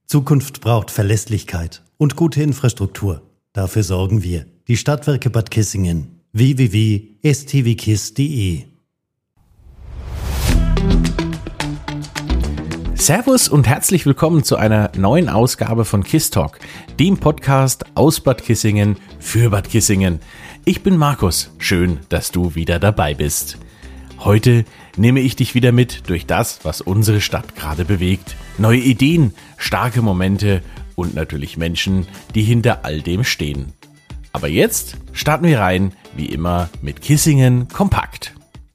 Zukunft braucht Verlässlichkeit und gute Infrastruktur. Dafür sorgen wir. Die Stadtwerke Bad Kissingen. www.stwkiss.de. Servus und herzlich willkommen zu einer neuen Ausgabe von KISS Talk, dem Podcast aus Bad Kissingen für Bad Kissingen. Ich bin Markus, schön, dass du wieder dabei bist. Heute nehme ich dich wieder mit durch das, was unsere Stadt gerade bewegt. Neue Ideen, starke Momente und natürlich Menschen, die hinter all dem stehen. Aber jetzt starten wir rein, wie immer, mit Kissingen kompakt.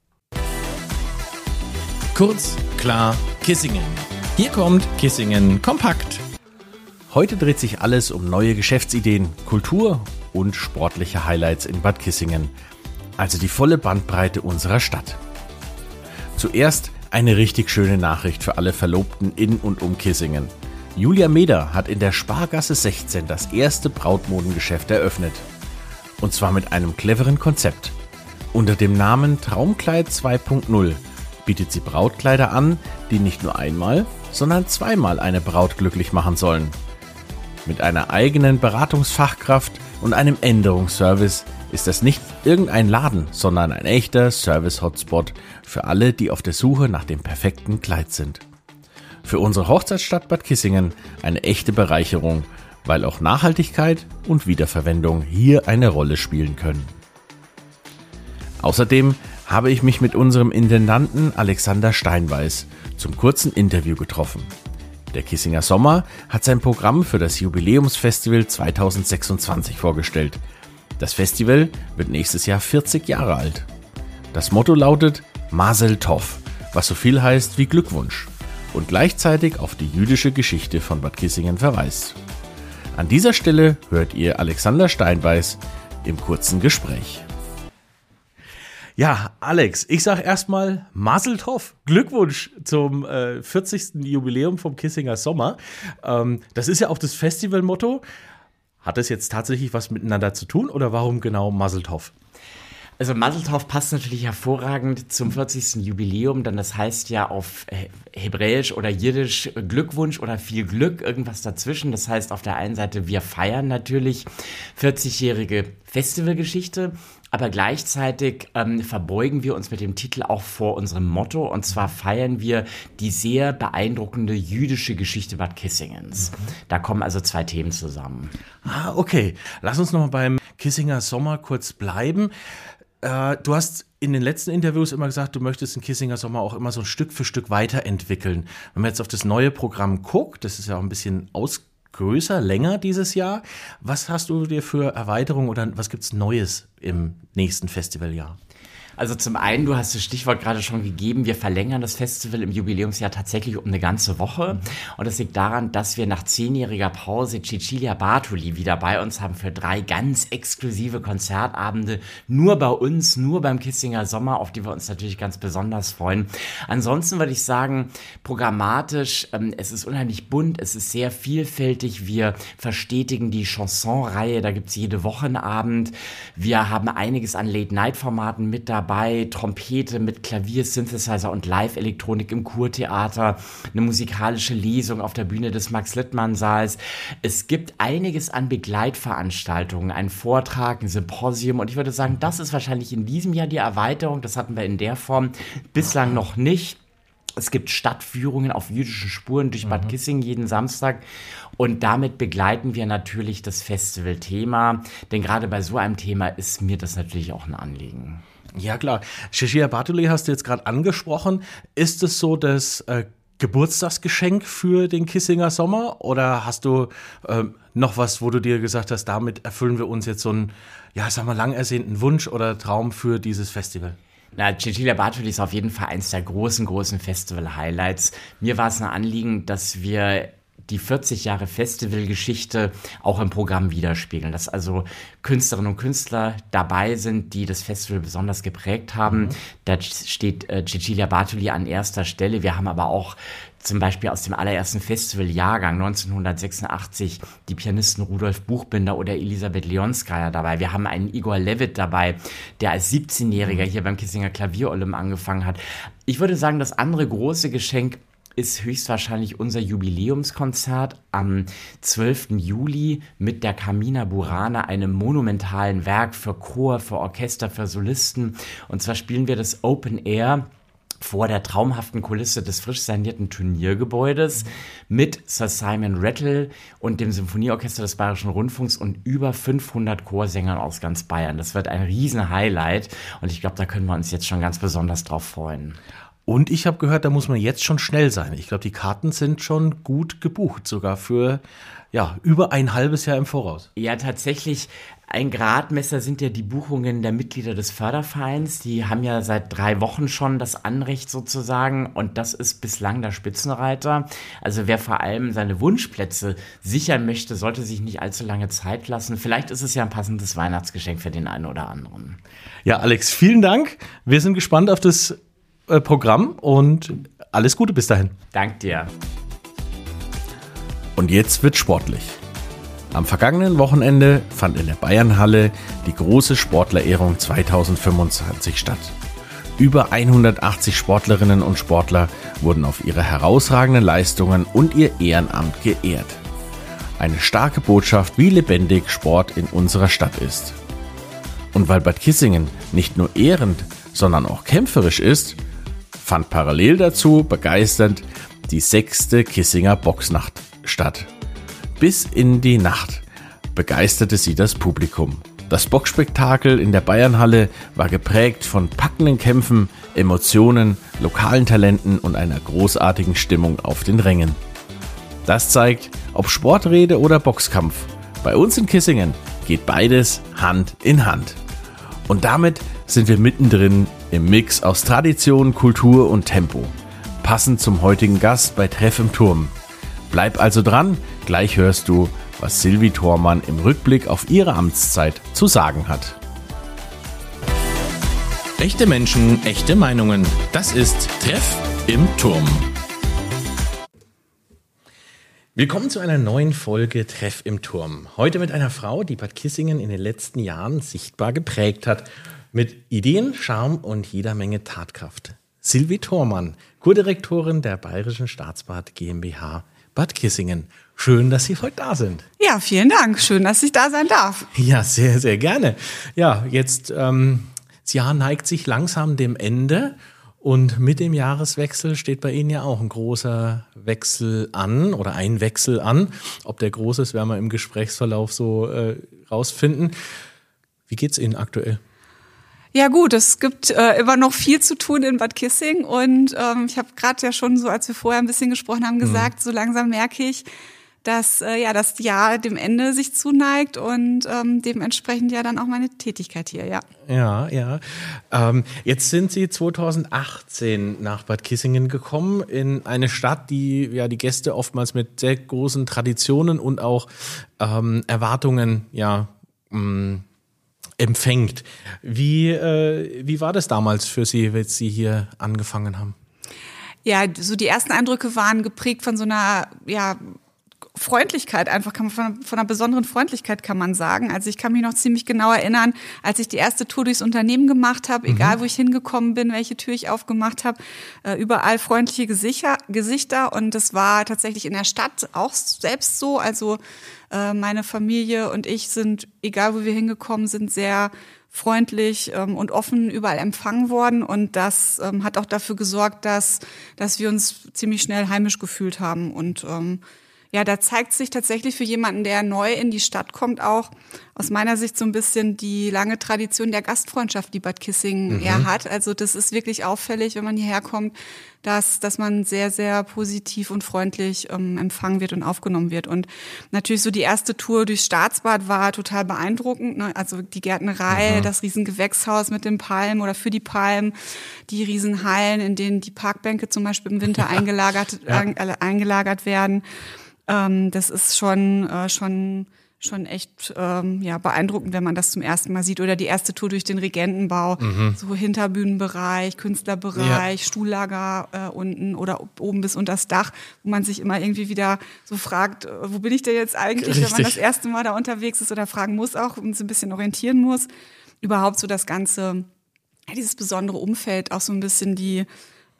Kurz, klar, Kissingen. Hier kommt Kissingen kompakt. Heute dreht sich alles um neue Geschäftsideen, Kultur und sportliche Highlights in Bad Kissingen. Also die volle Bandbreite unserer Stadt. Zuerst eine richtig schöne Nachricht für alle Verlobten in und um Kissingen. Julia Meder hat in der Spargasse 16 das erste Brautmodengeschäft eröffnet. Und zwar mit einem cleveren Konzept. Unter dem Namen Traumkleid 2.0 bietet sie Brautkleider an, die nicht nur einmal, sondern zweimal eine Braut glücklich machen sollen. Mit einer eigenen Beratungsfachkraft und einem Änderungsservice ist das nicht irgendein Laden, sondern ein echter Service-Hotspot für alle, die auf der Suche nach dem perfekten Kleid sind. Für unsere Hochzeitsstadt Bad Kissingen eine echte Bereicherung, weil auch Nachhaltigkeit und Wiederverwendung hier eine Rolle spielen können. Außerdem habe ich mich mit unserem Intendanten Alexander Steinbeiß zum kurzen Interview getroffen. Der Kissinger Sommer hat sein Programm für das Jubiläumsfestival 2026 vorgestellt. Das Festival wird nächstes Jahr 40 Jahre alt. Das Motto lautet Mazel Tov, was so viel heißt wie Glückwunsch und gleichzeitig auf die jüdische Geschichte von Bad Kissingen verweist. An dieser Stelle hört ihr Alexander Steinbeiß im kurzen Gespräch. Ja, Alex, ich sag erstmal Mazel Tov, Glückwunsch zum 40. Jubiläum vom Kissinger Sommer. Das ist ja auch das Festivalmotto. Hat das jetzt tatsächlich was miteinander zu tun oder warum genau Mazel Tov? Also Mazel Tov passt natürlich hervorragend zum 40. Jubiläum, denn das heißt ja auf Hebräisch oder Jiddisch Glückwunsch oder viel Glück, irgendwas dazwischen. Das heißt auf der einen Seite, wir feiern natürlich 40-jährige Festivalgeschichte, aber gleichzeitig verbeugen wir uns mit dem Titel auch vor unserem Motto, und zwar feiern wir die sehr beeindruckende jüdische Geschichte Bad Kissingens. Da kommen also zwei Themen zusammen. Ah, okay. Lass uns noch mal beim Kissinger Sommer kurz bleiben. Du hast in den letzten Interviews immer gesagt, du möchtest den Kissinger Sommer auch immer so Stück für Stück weiterentwickeln. Wenn man jetzt auf das neue Programm guckt, das ist ja auch ein bisschen größer, länger dieses Jahr. Was hast du dir für Erweiterungen oder was gibt's Neues im nächsten Festivaljahr? Also zum einen, du hast das Stichwort gerade schon gegeben, wir verlängern das Festival im Jubiläumsjahr tatsächlich um eine ganze Woche. Und das liegt daran, dass wir nach 10-jähriger Pause Cecilia Bartoli wieder bei uns haben für 3 ganz exklusive Konzertabende. Nur bei uns, nur beim Kissinger Sommer, auf die wir uns natürlich ganz besonders freuen. Ansonsten würde ich sagen, programmatisch, es ist unheimlich bunt, es ist sehr vielfältig. Wir verstetigen die Chanson-Reihe, da gibt's jede Woche einen Abend. Wir haben einiges an Late-Night-Formaten mit dabei, Trompete mit Klavier, Synthesizer und Live-Elektronik im Kurtheater, eine musikalische Lesung auf der Bühne des Max-Littmann-Saals. Es gibt einiges an Begleitveranstaltungen, einen Vortrag, ein Symposium, und ich würde sagen, das ist wahrscheinlich in diesem Jahr die Erweiterung. Das hatten wir in der Form bislang noch nicht. Es gibt Stadtführungen auf jüdischen Spuren durch Bad Kissingen jeden Samstag. Und damit begleiten wir natürlich das Festivalthema. Denn gerade bei so einem Thema ist mir das natürlich auch ein Anliegen. Ja klar. Cecilia Bartoli hast du jetzt gerade angesprochen. Ist es so das Geburtstagsgeschenk für den Kissinger Sommer? Oder hast du noch was, wo du dir gesagt hast, damit erfüllen wir uns jetzt so einen, ja, sag mal, lang ersehnten Wunsch oder Traum für dieses Festival? Na, Cecilia Bartoli ist auf jeden Fall eins der großen Festival-Highlights. Mir war es ein Anliegen, dass wir die 40 Jahre Festivalgeschichte auch im Programm widerspiegeln, dass also Künstlerinnen und Künstler dabei sind, die das Festival besonders geprägt haben. Da steht Cecilia Bartoli an erster Stelle. Wir haben aber auch zum Beispiel aus dem allerersten Festivaljahrgang 1986 die Pianisten Rudolf Buchbinder oder Elisabeth Leonskaya dabei. Wir haben einen Igor Levit dabei, der als 17-Jähriger hier beim Kissinger Klavierolymp angefangen hat. Ich würde sagen, das andere große Geschenk ist höchstwahrscheinlich unser Jubiläumskonzert am 12. Juli mit der Carmina Burana, einem monumentalen Werk für Chor, für Orchester, für Solisten. Und zwar spielen wir das Open Air vor der traumhaften Kulisse des frisch sanierten Turniergebäudes mit Sir Simon Rattle und dem Symphonieorchester des Bayerischen Rundfunks und über 500 Chorsängern aus ganz Bayern. Das wird ein riesen Highlight und ich glaube, da können wir uns jetzt schon ganz besonders drauf freuen. Und ich habe gehört, da muss man jetzt schon schnell sein. Ich glaube, die Karten sind schon gut gebucht, sogar für über ein halbes Jahr im Voraus. Ja, tatsächlich. Ein Gradmesser sind ja die Buchungen der Mitglieder des Fördervereins. Die haben ja seit 3 Wochen schon das Anrecht sozusagen und das ist bislang der Spitzenreiter. Also wer vor allem seine Wunschplätze sichern möchte, sollte sich nicht allzu lange Zeit lassen. Vielleicht ist es ja ein passendes Weihnachtsgeschenk für den einen oder anderen. Ja, Alex, vielen Dank. Wir sind gespannt auf das Programm und alles Gute bis dahin. Dank dir. Und jetzt wird sportlich. Am vergangenen Wochenende fand in der Bayernhalle die große Sportlerehrung 2025 statt. Über 180 Sportlerinnen und Sportler wurden auf ihre herausragenden Leistungen und ihr Ehrenamt geehrt. Eine starke Botschaft, wie lebendig Sport in unserer Stadt ist. Und weil Bad Kissingen nicht nur ehrend, sondern auch kämpferisch ist, fand parallel dazu begeisternd die 6. Kissinger Boxnacht statt. Bis in die Nacht begeisterte sie das Publikum. Das Boxspektakel in der Bayernhalle war geprägt von packenden Kämpfen, Emotionen, lokalen Talenten und einer großartigen Stimmung auf den Rängen. Das zeigt, ob Sportrede oder Boxkampf. Bei uns in Kissingen geht beides Hand in Hand. Und damit sind wir mittendrin im Mix aus Tradition, Kultur und Tempo. Passend zum heutigen Gast bei Treff im Turm. Bleib also dran, gleich hörst du, was Sylvie Thormann im Rückblick auf ihre Amtszeit zu sagen hat. Echte Menschen, echte Meinungen. Das ist Treff im Turm. Willkommen zu einer neuen Folge Treff im Turm. Heute mit einer Frau, die Bad Kissingen in den letzten Jahren sichtbar geprägt hat. Mit Ideen, Charme und jeder Menge Tatkraft. Sylvie Thormann, Kurdirektorin der Bayerischen Staatsbad GmbH Bad Kissingen. Schön, dass Sie heute da sind. Ja, vielen Dank. Schön, dass ich da sein darf. Ja, sehr, sehr gerne. Ja, jetzt, das Jahr neigt sich langsam dem Ende und mit dem Jahreswechsel steht bei Ihnen ja auch ein großer Wechsel an oder ein Wechsel an. Ob der groß ist, werden wir im Gesprächsverlauf so rausfinden. Wie geht's Ihnen aktuell? Ja gut, es gibt immer noch viel zu tun in Bad Kissing und ich habe gerade ja schon so, als wir vorher ein bisschen gesprochen haben, gesagt, so langsam merke ich, dass das Jahr dem Ende sich zuneigt und dementsprechend ja dann auch meine Tätigkeit hier, ja. Ja. Jetzt sind Sie 2018 nach Bad Kissingen gekommen, in eine Stadt, die ja die Gäste oftmals mit sehr großen Traditionen und auch Erwartungen empfängt. Wie war das damals für Sie, als Sie hier angefangen haben? Ja, so die ersten Eindrücke waren geprägt von so einer, Freundlichkeit, einfach von einer besonderen Freundlichkeit kann man sagen. Also ich kann mich noch ziemlich genau erinnern, als ich die erste Tour durchs Unternehmen gemacht habe, egal wo ich hingekommen bin, welche Tür ich aufgemacht habe, überall freundliche Gesichter und das war tatsächlich in der Stadt auch selbst so. Also meine Familie und ich sind, egal wo wir hingekommen sind, sehr freundlich und offen überall empfangen worden und das hat auch dafür gesorgt, dass wir uns ziemlich schnell heimisch gefühlt haben und da zeigt sich tatsächlich für jemanden, der neu in die Stadt kommt, auch aus meiner Sicht so ein bisschen die lange Tradition der Gastfreundschaft, die Bad Kissingen hat. Also das ist wirklich auffällig, wenn man hierher kommt, dass man sehr, sehr positiv und freundlich empfangen wird und aufgenommen wird. Und natürlich so die erste Tour durchs Staatsbad war total beeindruckend. Ne? Also die Gärtnerei, das Riesengewächshaus mit den Palmen oder für die Palmen, die Riesenhallen, in denen die Parkbänke zum Beispiel im Winter eingelagert werden. Das ist schon echt beeindruckend, wenn man das zum ersten Mal sieht. Oder die erste Tour durch den Regentenbau, so Hinterbühnenbereich, Künstlerbereich, Stuhllager unten oder oben bis unter das Dach, wo man sich immer irgendwie wieder so fragt, wo bin ich denn jetzt eigentlich, Richtig. wenn man das erste Mal da unterwegs ist oder fragen muss auch und so ein bisschen orientieren muss. Überhaupt so das ganze, dieses besondere Umfeld, auch so ein bisschen die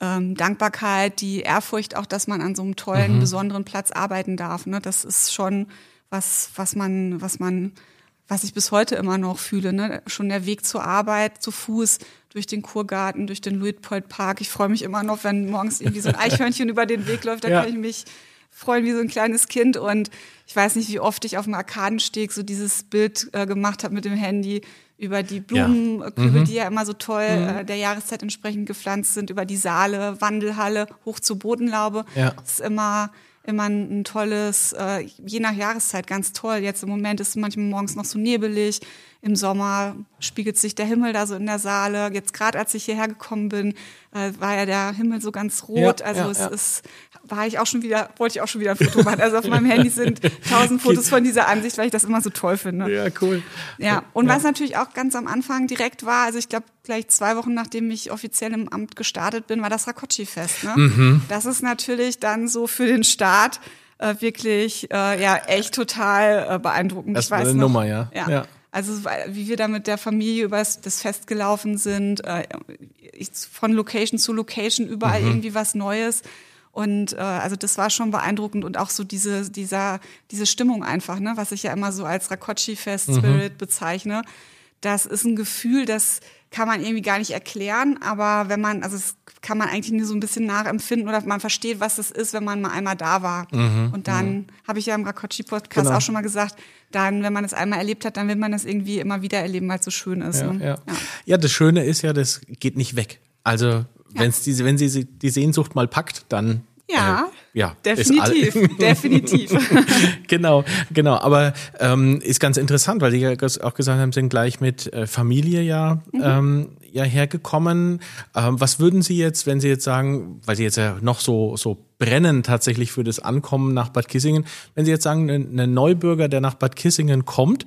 Dankbarkeit, die Ehrfurcht auch, dass man an so einem tollen, besonderen Platz arbeiten darf. Ne? Das ist schon was ich bis heute immer noch fühle. Ne? Schon der Weg zur Arbeit, zu Fuß, durch den Kurgarten, durch den Luitpold-Park. Ich freue mich immer noch, wenn morgens irgendwie so ein Eichhörnchen über den Weg läuft, da kann ich mich freuen wie so ein kleines Kind. Und ich weiß nicht, wie oft ich auf dem Arkadensteg so dieses Bild gemacht habe mit dem Handy über die Blumenkübel, die ja immer so toll der Jahreszeit entsprechend gepflanzt sind, über die Saale, Wandelhalle, hoch zur Bodenlaube. Ja. Das ist immer ein tolles, je nach Jahreszeit ganz toll. Jetzt im Moment ist es manchmal morgens noch so nebelig. Im Sommer spiegelt sich der Himmel da so in der Saale. Jetzt gerade, als ich hierher gekommen bin, war ja der Himmel so ganz rot. Wollte ich auch schon wieder ein Foto machen. Also auf meinem Handy sind 1000 Fotos von dieser Ansicht, weil ich das immer so toll finde. Ja, cool. Ja, und was natürlich auch ganz am Anfang direkt war, also ich glaube gleich 2 Wochen, nachdem ich offiziell im Amt gestartet bin, war das Rakoczy-Fest. Ne? Das ist natürlich dann so für den Start wirklich echt total beeindruckend. Das war eine Nummer, ja. Also wie wir da mit der Familie über das Fest gelaufen sind, von Location zu Location, überall irgendwie was Neues. Und also das war schon beeindruckend und auch so diese Stimmung einfach, ne, was ich ja immer so als Rakoczy-Fest-Spirit bezeichne. Das ist ein Gefühl, das kann man irgendwie gar nicht erklären, aber das kann man eigentlich nur so ein bisschen nachempfinden oder man versteht, was das ist, wenn man mal einmal da war. Und dann habe ich ja im Rakoczy-Podcast auch schon mal gesagt, dann, wenn man es einmal erlebt hat, dann will man das irgendwie immer wieder erleben, weil es so schön ist. Ja, das Schöne ist ja, das geht nicht weg. Also wenn sie die Sehnsucht mal packt, dann definitiv. Genau. Aber ist ganz interessant, weil Sie ja auch gesagt haben, sind gleich mit Familie hergekommen. Was würden Sie jetzt, wenn Sie jetzt sagen, weil Sie jetzt ja noch so brennen tatsächlich für das Ankommen nach Bad Kissingen, wenn Sie jetzt sagen, ein Neubürger, der nach Bad Kissingen kommt,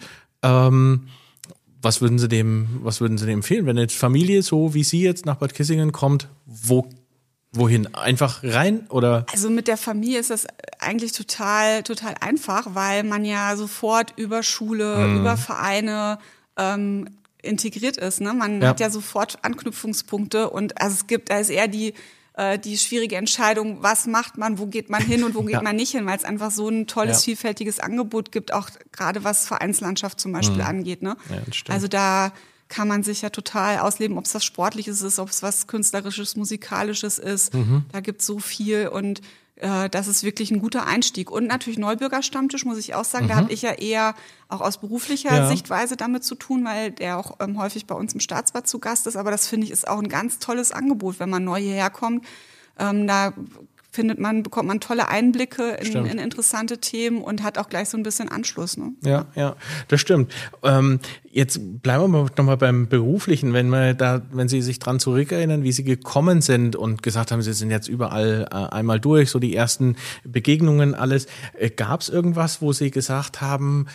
was würden Sie dem empfehlen, wenn eine Familie so wie Sie jetzt nach Bad Kissingen kommt, wohin? Einfach rein oder? Also mit der Familie ist das eigentlich total einfach, weil man ja sofort über Schule, über Vereine integriert ist. Ne? Man hat ja sofort Anknüpfungspunkte und also da ist eher die schwierige Entscheidung, was macht man, wo geht man hin und wo geht man nicht hin, weil es einfach so ein tolles, vielfältiges Angebot gibt, auch gerade was Vereinslandschaft zum Beispiel angeht. Ne? Ja, also da kann man sich ja total ausleben, ob es was Sportliches ist, ob es was Künstlerisches, Musikalisches ist. Da gibt es so viel und das ist wirklich ein guter Einstieg. Und natürlich Neubürgerstammtisch, muss ich auch sagen, da habe ich ja eher auch aus beruflicher Sichtweise damit zu tun, weil der auch häufig bei uns im Staatsbad zu Gast ist. Aber das finde ich ist auch ein ganz tolles Angebot, wenn man neu hierher kommt. Da bekommt man tolle Einblicke in interessante Themen und hat auch gleich so ein bisschen Anschluss. Ne? Ja, das stimmt. Jetzt bleiben wir noch mal beim Beruflichen, wenn Sie sich dran zurückerinnern, wie Sie gekommen sind und gesagt haben, Sie sind jetzt überall einmal durch, so die ersten Begegnungen, alles. Gab es irgendwas, wo Sie gesagt haben,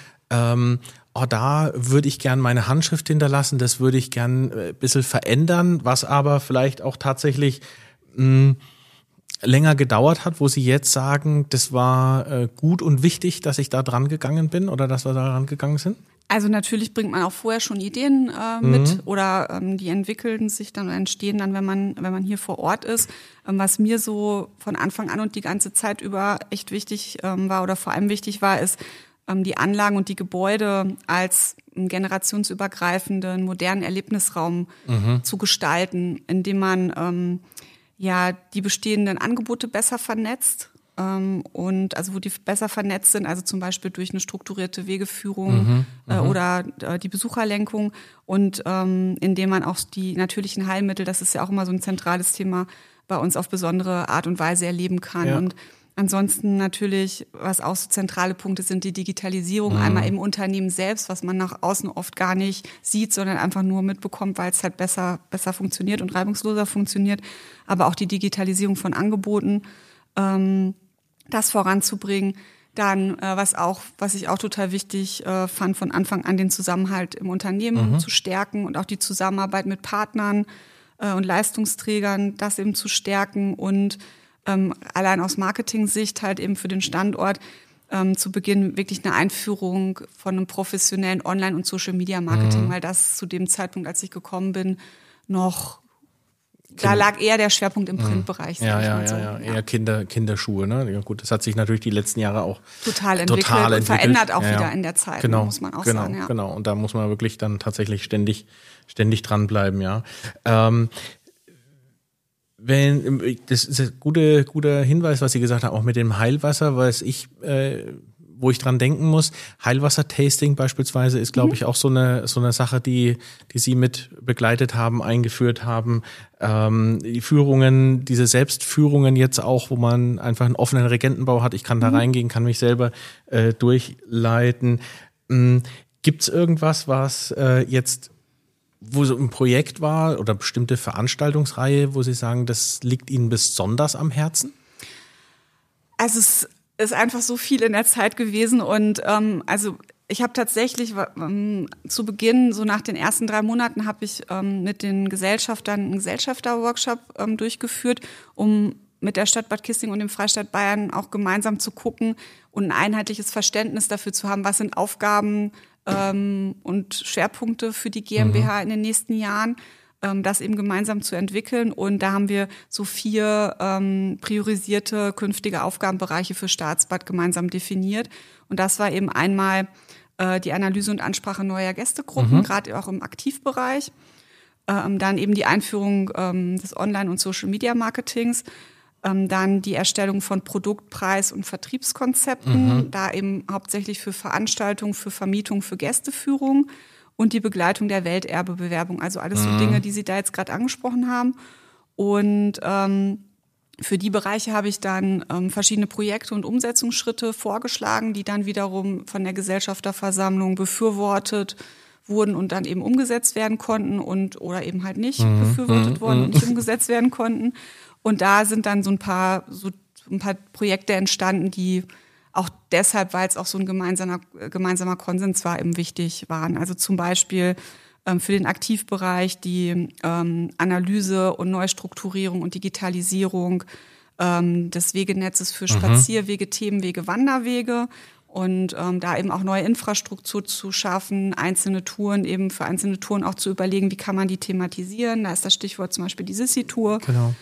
da würde ich gern meine Handschrift hinterlassen, das würde ich gern ein bisschen verändern, was aber vielleicht auch tatsächlich länger gedauert hat, wo Sie jetzt sagen, das war gut und wichtig, dass ich da dran gegangen bin oder dass wir da dran gegangen sind? Also natürlich bringt man auch vorher schon Ideen mit oder die entstehen dann, wenn man hier vor Ort ist. Was mir so von Anfang an und die ganze Zeit über echt wichtig war oder vor allem wichtig war, ist die Anlagen und die Gebäude als generationsübergreifenden modernen Erlebnisraum zu gestalten, indem man die bestehenden Angebote besser vernetzt und also wo die besser vernetzt sind, also zum Beispiel durch eine strukturierte Wegeführung oder die Besucherlenkung und indem man auch die natürlichen Heilmittel, das ist ja auch immer so ein zentrales Thema, bei uns auf besondere Art und Weise erleben kann. Ja. Und ansonsten natürlich, was auch so zentrale Punkte sind, die Digitalisierung, einmal im Unternehmen selbst, was man nach außen oft gar nicht sieht, sondern einfach nur mitbekommt, weil es halt besser funktioniert und reibungsloser funktioniert, aber auch die Digitalisierung von Angeboten, das voranzubringen. Dann, was ich auch total wichtig fand, von Anfang an den Zusammenhalt im Unternehmen zu stärken und auch die Zusammenarbeit mit Partnern und Leistungsträgern, das eben zu stärken und allein aus Marketing-Sicht halt eben für den Standort zu Beginn wirklich eine Einführung von einem professionellen Online- und Social-Media-Marketing, weil das zu dem Zeitpunkt, als ich gekommen bin, noch da lag eher der Schwerpunkt im Printbereich. Ja, eher Kinderschuhe, ne? Ja, gut, das hat sich natürlich die letzten Jahre auch total entwickelt und verändert auch wieder in der Zeit, muss man auch sagen. Ja. Genau, und da muss man wirklich dann tatsächlich ständig dranbleiben, ja. Das ist ein guter Hinweis, was Sie gesagt haben, auch mit dem Heilwasser, wo ich dran denken muss. Heilwasser-Tasting beispielsweise ist, glaube ich, auch so eine Sache, die Sie mit begleitet haben, eingeführt haben. Die Führungen, diese Selbstführungen jetzt auch, wo man einfach einen offenen Regentenbau hat. Ich kann da reingehen, kann mich selber durchleiten. Gibt's irgendwas, was jetzt, wo so ein Projekt war oder bestimmte Veranstaltungsreihe, wo Sie sagen, das liegt Ihnen besonders am Herzen? Also es ist einfach so viel in der Zeit gewesen und also ich habe tatsächlich zu Beginn, so nach den ersten 3 Monaten, habe ich mit den Gesellschaftern einen Gesellschafter-Workshop durchgeführt, um mit der Stadt Bad Kissingen und dem Freistaat Bayern auch gemeinsam zu gucken und ein einheitliches Verständnis dafür zu haben, was sind Aufgaben und Schwerpunkte für die GmbH in den nächsten Jahren, das eben gemeinsam zu entwickeln. Und da haben wir so 4 priorisierte künftige Aufgabenbereiche für Staatsbad gemeinsam definiert. Und das war eben einmal die Analyse und Ansprache neuer Gästegruppen, gerade auch im Aktivbereich. Dann eben die Einführung des Online- und Social-Media-Marketings. Dann die Erstellung von Produktpreis- und Vertriebskonzepten, da eben hauptsächlich für Veranstaltungen, für Vermietung, für Gästeführung und die Begleitung der Welterbebewerbung. Also alles so Dinge, die Sie da jetzt gerade angesprochen haben. Und für die Bereiche habe ich dann verschiedene Projekte und Umsetzungsschritte vorgeschlagen, die dann wiederum von der Gesellschafterversammlung befürwortet wurden und dann eben umgesetzt werden konnten oder eben halt nicht befürwortet wurden und nicht umgesetzt werden konnten. Und da sind dann so ein paar Projekte entstanden, die auch deshalb, weil es auch so ein gemeinsamer Konsens war, eben wichtig waren. Also zum Beispiel für den Aktivbereich die Analyse und Neustrukturierung und Digitalisierung des Wegenetzes für Spazierwege, Themenwege, Wanderwege und da eben auch neue Infrastruktur zu schaffen, für einzelne Touren auch zu überlegen, wie kann man die thematisieren. Da ist das Stichwort zum Beispiel die Sissi-Tour. Genau.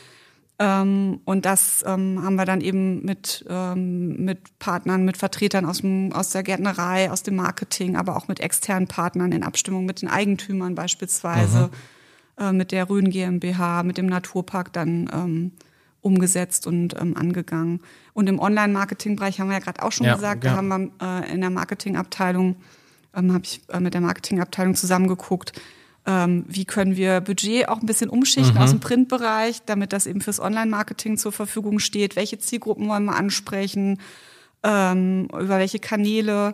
Und das haben wir dann eben mit Partnern, mit Vertretern aus der Gärtnerei, aus dem Marketing, aber auch mit externen Partnern in Abstimmung mit den Eigentümern beispielsweise, mit der Rhön GmbH, mit dem Naturpark dann umgesetzt und angegangen. Und im Online-Marketing-Bereich haben wir ja gerade auch schon gesagt, da haben wir in der Marketingabteilung, habe ich mit der Marketingabteilung zusammengeguckt, wie können wir Budget auch ein bisschen umschichten aus dem Printbereich, damit das eben fürs Online-Marketing zur Verfügung steht. Welche Zielgruppen wollen wir ansprechen, über welche Kanäle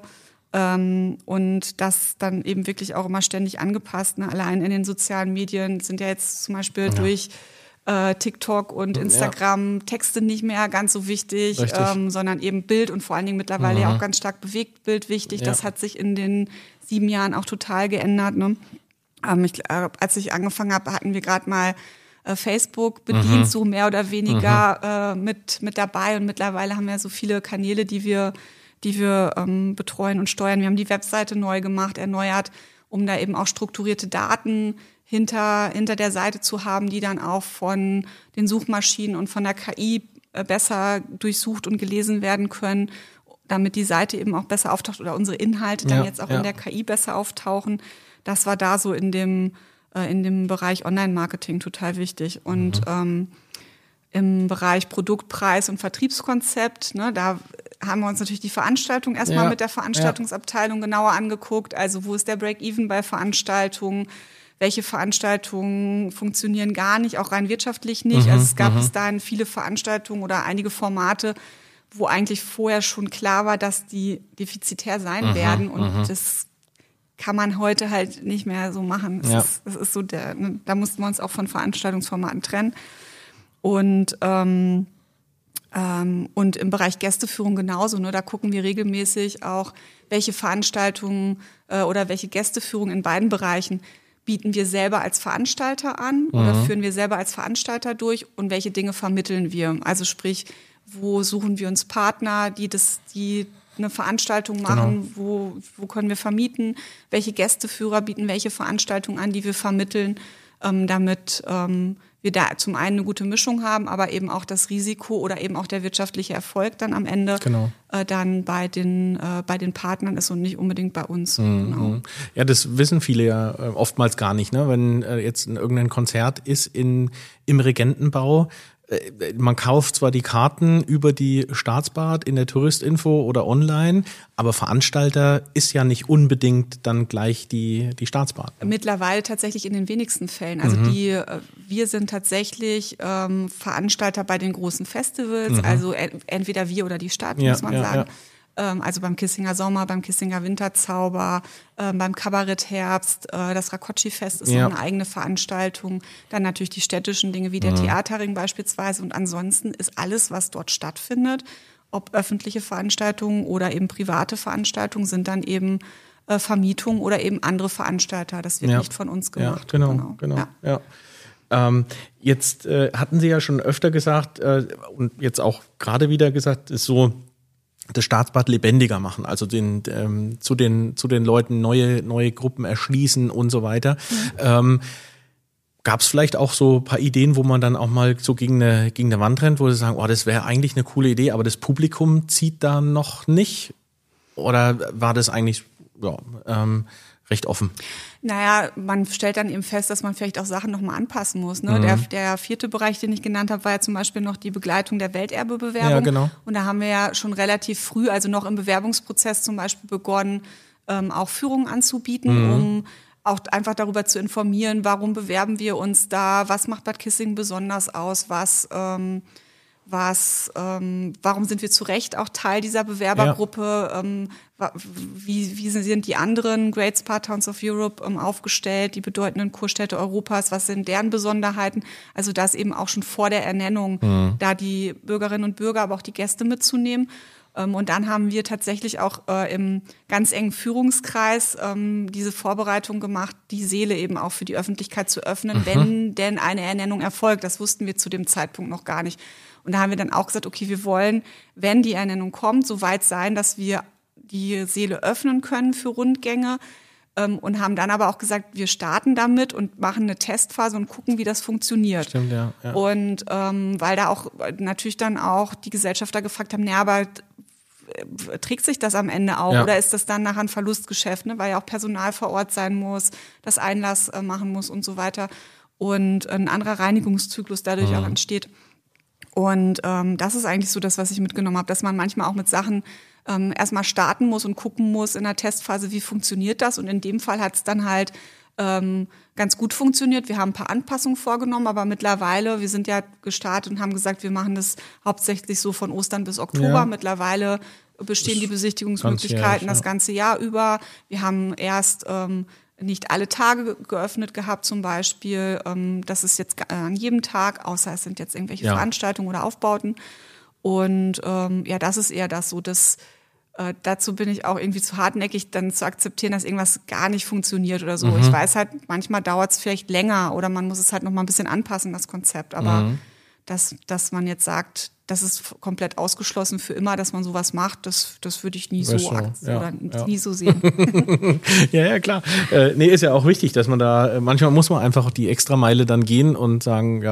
und das dann eben wirklich auch immer ständig angepasst. Ne? Allein in den sozialen Medien sind ja jetzt zum Beispiel durch TikTok und Instagram Texte nicht mehr ganz so wichtig, sondern eben Bild und vor allen Dingen mittlerweile ja auch ganz stark Bewegtbild wichtig. Das hat sich in den 7 Jahren auch total geändert. Ne? Als ich angefangen habe, hatten wir gerade mal Facebook bedient, so mehr oder weniger mit dabei. Und mittlerweile haben wir so viele Kanäle, die wir betreuen und steuern. Wir haben die Webseite neu gemacht, erneuert, um da eben auch strukturierte Daten hinter der Seite zu haben, die dann auch von den Suchmaschinen und von der KI besser durchsucht und gelesen werden können, damit die Seite eben auch besser auftaucht oder unsere Inhalte dann jetzt auch in der KI besser auftauchen. Das war da so in dem Bereich Online-Marketing total wichtig. Und im Bereich Produktpreis und Vertriebskonzept, ne, da haben wir uns natürlich die Veranstaltung erstmal mit der Veranstaltungsabteilung genauer angeguckt. Also wo ist der Break-Even bei Veranstaltungen? Welche Veranstaltungen funktionieren gar nicht, auch rein wirtschaftlich nicht? Also es gab bis dahin viele Veranstaltungen oder einige Formate, wo eigentlich vorher schon klar war, dass die defizitär sein werden. Und das kann man heute halt nicht mehr so machen. Das ist so da mussten wir uns auch von Veranstaltungsformaten trennen. Und im Bereich Gästeführung genauso. Ne? Da gucken wir regelmäßig auch, welche Veranstaltungen oder welche Gästeführung in beiden Bereichen bieten wir selber als Veranstalter an oder führen wir selber als Veranstalter durch und welche Dinge vermitteln wir. Also sprich, wo suchen wir uns Partner, die eine Veranstaltung machen, wo können wir vermieten, welche Gästeführer bieten welche Veranstaltungen an, die wir vermitteln, damit wir wir da zum einen eine gute Mischung haben, aber eben auch das Risiko oder eben auch der wirtschaftliche Erfolg dann am Ende dann bei den Partnern ist und nicht unbedingt bei uns. Genau. Ja, das wissen viele ja oftmals gar nicht, ne? Wenn jetzt irgendein Konzert ist im Regentenbau, man kauft zwar die Karten über die Staatsbahn in der Touristinfo oder online, aber Veranstalter ist ja nicht unbedingt dann gleich die Staatsbahn. Mittlerweile tatsächlich in den wenigsten Fällen. Also wir sind tatsächlich Veranstalter bei den großen Festivals, also entweder wir oder die Stadt, muss man sagen. Ja. Also beim Kissinger Sommer, beim Kissinger Winterzauber, beim Kabarett Herbst, das Rakoczy-Fest ist noch eine eigene Veranstaltung. Dann natürlich die städtischen Dinge wie der Theaterring beispielsweise. Und ansonsten ist alles, was dort stattfindet, ob öffentliche Veranstaltungen oder eben private Veranstaltungen, sind dann eben Vermietungen oder eben andere Veranstalter. Das wird nicht von uns gemacht. Ja, genau. Ja. Jetzt hatten Sie ja schon öfter gesagt und jetzt auch gerade wieder gesagt, ist so, das Staatsbad lebendiger machen, also zu den Leuten neue Gruppen erschließen und so weiter. Gab es vielleicht auch so ein paar Ideen, wo man dann auch mal so gegen eine Wand rennt, wo sie sagen, oh, das wäre eigentlich eine coole Idee, aber das Publikum zieht da noch nicht? Oder war das eigentlich recht offen? Naja, man stellt dann eben fest, dass man vielleicht auch Sachen nochmal anpassen muss. Ne? Der vierte Bereich, den ich genannt habe, war ja zum Beispiel noch die Begleitung der Welterbebewerbung. Ja, genau. Und da haben wir ja schon relativ früh, also noch im Bewerbungsprozess zum Beispiel begonnen, auch Führungen anzubieten, um auch einfach darüber zu informieren, warum bewerben wir uns da, was macht Bad Kissingen besonders aus, warum sind wir zu Recht auch Teil dieser Bewerbergruppe, wie sind die anderen Great Spa Towns of Europe aufgestellt, die bedeutenden Kurstädte Europas, was sind deren Besonderheiten, also das eben auch schon vor der Ernennung, da die Bürgerinnen und Bürger, aber auch die Gäste mitzunehmen. Und dann haben wir tatsächlich auch im ganz engen Führungskreis diese Vorbereitung gemacht, die Seele eben auch für die Öffentlichkeit zu öffnen, wenn denn eine Ernennung erfolgt. Das wussten wir zu dem Zeitpunkt noch gar nicht. Und da haben wir dann auch gesagt, okay, wir wollen, wenn die Ernennung kommt, so weit sein, dass wir die Seele öffnen können für Rundgänge und haben dann aber auch gesagt, wir starten damit und machen eine Testphase und gucken, wie das funktioniert. Stimmt, ja. Und weil da auch natürlich dann auch die Gesellschafter gefragt haben, aber trägt sich das am Ende auch oder ist das dann nachher ein Verlustgeschäft, ne? Weil ja auch Personal vor Ort sein muss, das Einlass machen muss und so weiter und ein anderer Reinigungszyklus dadurch auch entsteht. Und das ist eigentlich so das, was ich mitgenommen habe, dass man manchmal auch mit Sachen erstmal starten muss und gucken muss in der Testphase, wie funktioniert das. Und in dem Fall hat es dann halt ganz gut funktioniert. Wir haben ein paar Anpassungen vorgenommen, aber mittlerweile, wir sind ja gestartet und haben gesagt, wir machen das hauptsächlich so von Ostern bis Oktober. Ja. Mittlerweile bestehen die Besichtigungsmöglichkeiten das ganze Jahr über. Wir haben erst nicht alle Tage geöffnet gehabt zum Beispiel. Das ist jetzt an jedem Tag, außer es sind jetzt irgendwelche Veranstaltungen oder Aufbauten. Und das ist eher das so, dass dazu bin ich auch irgendwie zu hartnäckig, dann zu akzeptieren, dass irgendwas gar nicht funktioniert oder so. Ich weiß halt, manchmal dauert es vielleicht länger oder man muss es halt noch mal ein bisschen anpassen, das Konzept. Aber dass man jetzt sagt, das ist komplett ausgeschlossen für immer, dass man sowas macht, das würde ich nie nie so sehen. Ja, klar. Ist ja auch wichtig, dass man da, manchmal muss man einfach die Extrameile dann gehen und sagen,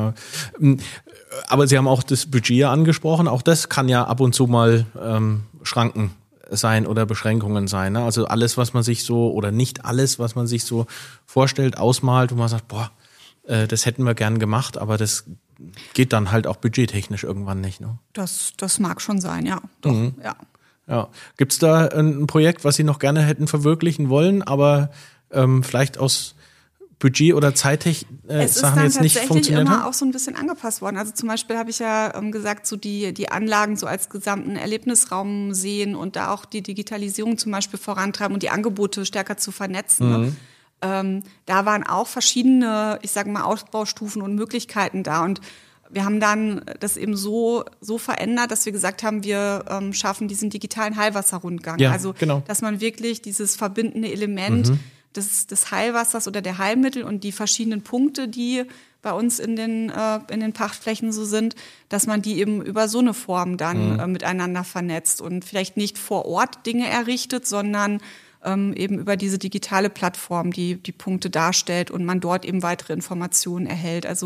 aber Sie haben auch das Budget angesprochen, auch das kann ja ab und zu mal Schranken sein oder Beschränkungen sein. Ne? Also alles, was man sich so, oder nicht alles, was man sich so vorstellt, ausmalt, wo man sagt, das hätten wir gern gemacht, aber das geht dann halt auch budgettechnisch irgendwann nicht. Ne? Das mag schon sein, ja. Doch, ja. Gibt's da ein Projekt, was Sie noch gerne hätten verwirklichen wollen, aber vielleicht aus Budget- oder Zeittechnik Sachen jetzt nicht funktioniert haben? Es ist dann tatsächlich immer auch so ein bisschen angepasst worden. Also zum Beispiel habe ich ja gesagt, so die Anlagen so als gesamten Erlebnisraum sehen und da auch die Digitalisierung zum Beispiel vorantreiben und die Angebote stärker zu vernetzen. Da waren auch verschiedene, ich sage mal, Ausbaustufen und Möglichkeiten da. Und wir haben dann das eben so verändert, dass wir gesagt haben, wir schaffen diesen digitalen Heilwasserrundgang. Ja, also, genau. Dass man wirklich dieses verbindende Element des Heilwassers oder der Heilmittel und die verschiedenen Punkte, die bei uns in den Pachtflächen so sind, dass man die eben über so eine Form dann miteinander vernetzt und vielleicht nicht vor Ort Dinge errichtet, sondern eben über diese digitale Plattform die Punkte darstellt und man dort eben weitere Informationen erhält. Also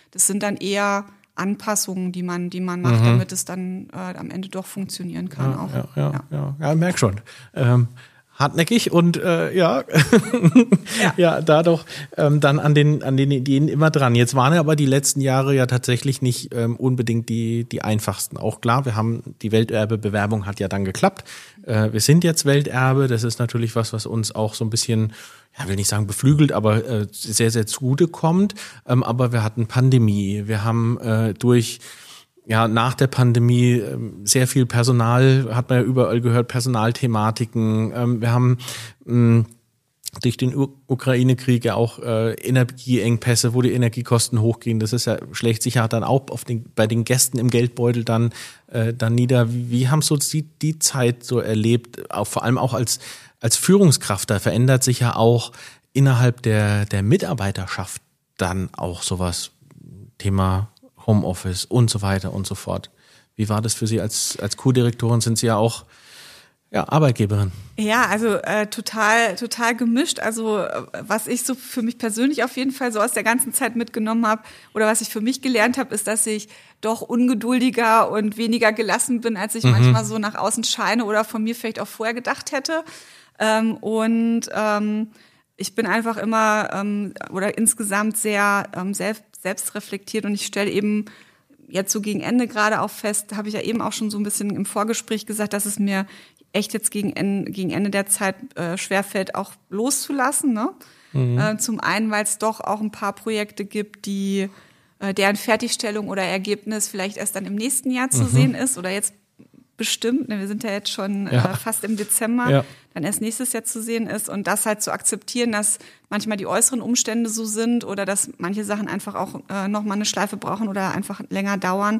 das sind dann eher Anpassungen, die man macht, damit es dann am Ende doch funktionieren kann auch. Ja, merk schon. Hartnäckig und ja, da doch dann an den Ideen immer dran. Jetzt waren ja aber die letzten Jahre ja tatsächlich nicht unbedingt die einfachsten. Auch klar, wir haben die Welterbe-Bewerbung hat ja dann geklappt. Wir sind jetzt Welterbe. Das ist natürlich was uns auch so ein bisschen, ja, will nicht sagen beflügelt, aber sehr, sehr zugutekommt. Aber wir hatten Pandemie. Wir haben nach der Pandemie sehr viel Personal, hat man ja überall gehört, Personalthematiken. Wir haben durch den Ukraine-Krieg ja auch Energieengpässe, wo die Energiekosten hochgehen. Das schlägt sich ja dann auch bei den Gästen im Geldbeutel dann nieder. Wie haben so die Zeit so erlebt, auch, vor allem auch als Führungskraft? Da verändert sich ja auch innerhalb der Mitarbeiterschaft dann auch sowas, Thema Homeoffice und so weiter und so fort. Wie war das für Sie als Co-Direktorin? Sind Sie ja auch Arbeitgeberin? Ja, also total gemischt. Also was ich so für mich persönlich auf jeden Fall so aus der ganzen Zeit mitgenommen habe oder was ich für mich gelernt habe, ist, dass ich doch ungeduldiger und weniger gelassen bin, als ich manchmal so nach außen scheine oder von mir vielleicht auch vorher gedacht hätte. Ich bin einfach immer oder insgesamt sehr selbst reflektiert und ich stelle eben jetzt so gegen Ende gerade auch fest, habe ich ja eben auch schon so ein bisschen im Vorgespräch gesagt, dass es mir echt jetzt gegen Ende der Zeit schwerfällt, auch loszulassen. Ne? Zum einen, weil es doch auch ein paar Projekte gibt, deren Fertigstellung oder Ergebnis vielleicht erst dann im nächsten Jahr zu sehen ist oder jetzt bestimmt, wir sind ja jetzt schon fast im Dezember, dann erst nächstes Jahr zu sehen ist und das halt zu akzeptieren, dass manchmal die äußeren Umstände so sind oder dass manche Sachen einfach auch nochmal eine Schleife brauchen oder einfach länger dauern,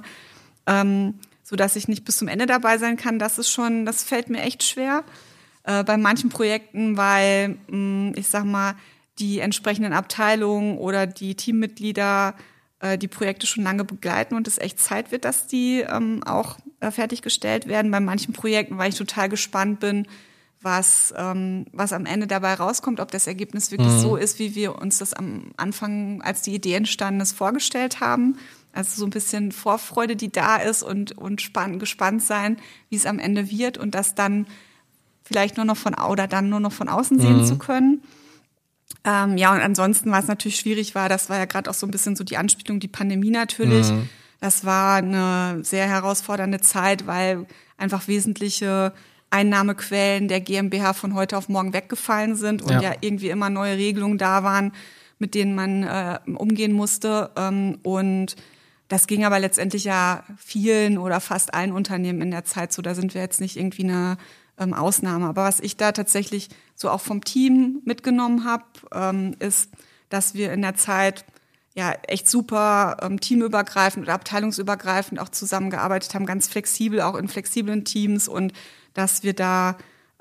so dass ich nicht bis zum Ende dabei sein kann, das fällt mir echt schwer. Bei manchen Projekten, weil, ich sag mal, die entsprechenden Abteilungen oder die Teammitglieder die Projekte schon lange begleiten und es echt Zeit wird, dass die auch fertiggestellt werden. Bei manchen Projekten, weil ich total gespannt bin, was am Ende dabei rauskommt, ob das Ergebnis wirklich so ist, wie wir uns das am Anfang, als die Idee entstanden ist, vorgestellt haben. Also so ein bisschen Vorfreude, die da ist und gespannt sein, wie es am Ende wird und das dann vielleicht nur noch von außen sehen zu können. Und ansonsten, was natürlich schwierig war, das war ja gerade auch so ein bisschen so die Anspielung, die Pandemie natürlich. Das war eine sehr herausfordernde Zeit, weil einfach wesentliche Einnahmequellen der GmbH von heute auf morgen weggefallen sind und ja irgendwie immer neue Regelungen da waren, mit denen man umgehen musste. Und das ging aber letztendlich ja vielen oder fast allen Unternehmen in der Zeit so. Da sind wir jetzt nicht irgendwie eine Ausnahme. Aber was ich da tatsächlich so auch vom Team mitgenommen habe, ist, dass wir in der Zeit ja echt super teamübergreifend oder abteilungsübergreifend auch zusammengearbeitet haben, ganz flexibel, auch in flexiblen Teams und dass wir da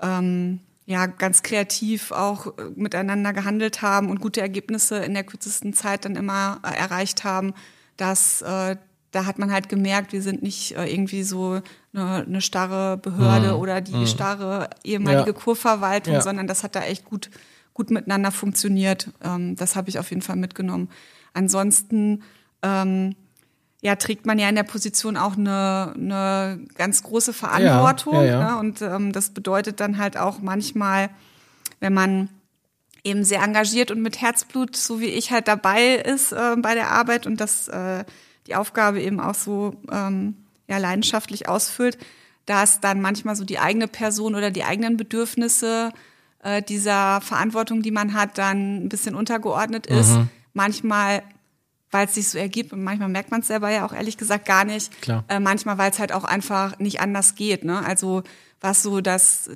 ganz kreativ auch miteinander gehandelt haben und gute Ergebnisse in der kürzesten Zeit dann immer erreicht haben, dass da hat man halt gemerkt, wir sind nicht irgendwie so eine starre Behörde oder die starre ehemalige Kurverwaltung, sondern das hat da echt gut miteinander funktioniert. Das habe ich auf jeden Fall mitgenommen. Ansonsten trägt man ja in der Position auch eine ganz große Verantwortung. Ne? Und das bedeutet dann halt auch manchmal, wenn man eben sehr engagiert und mit Herzblut, so wie ich halt dabei ist bei der Arbeit und das die Aufgabe eben auch so leidenschaftlich ausfüllt, dass dann manchmal so die eigene Person oder die eigenen Bedürfnisse dieser Verantwortung, die man hat, dann ein bisschen untergeordnet ist. Manchmal, weil es sich so ergibt und manchmal merkt man es selber ja auch ehrlich gesagt gar nicht. Klar. Manchmal, weil es halt auch einfach nicht anders geht. Ne? Also was so das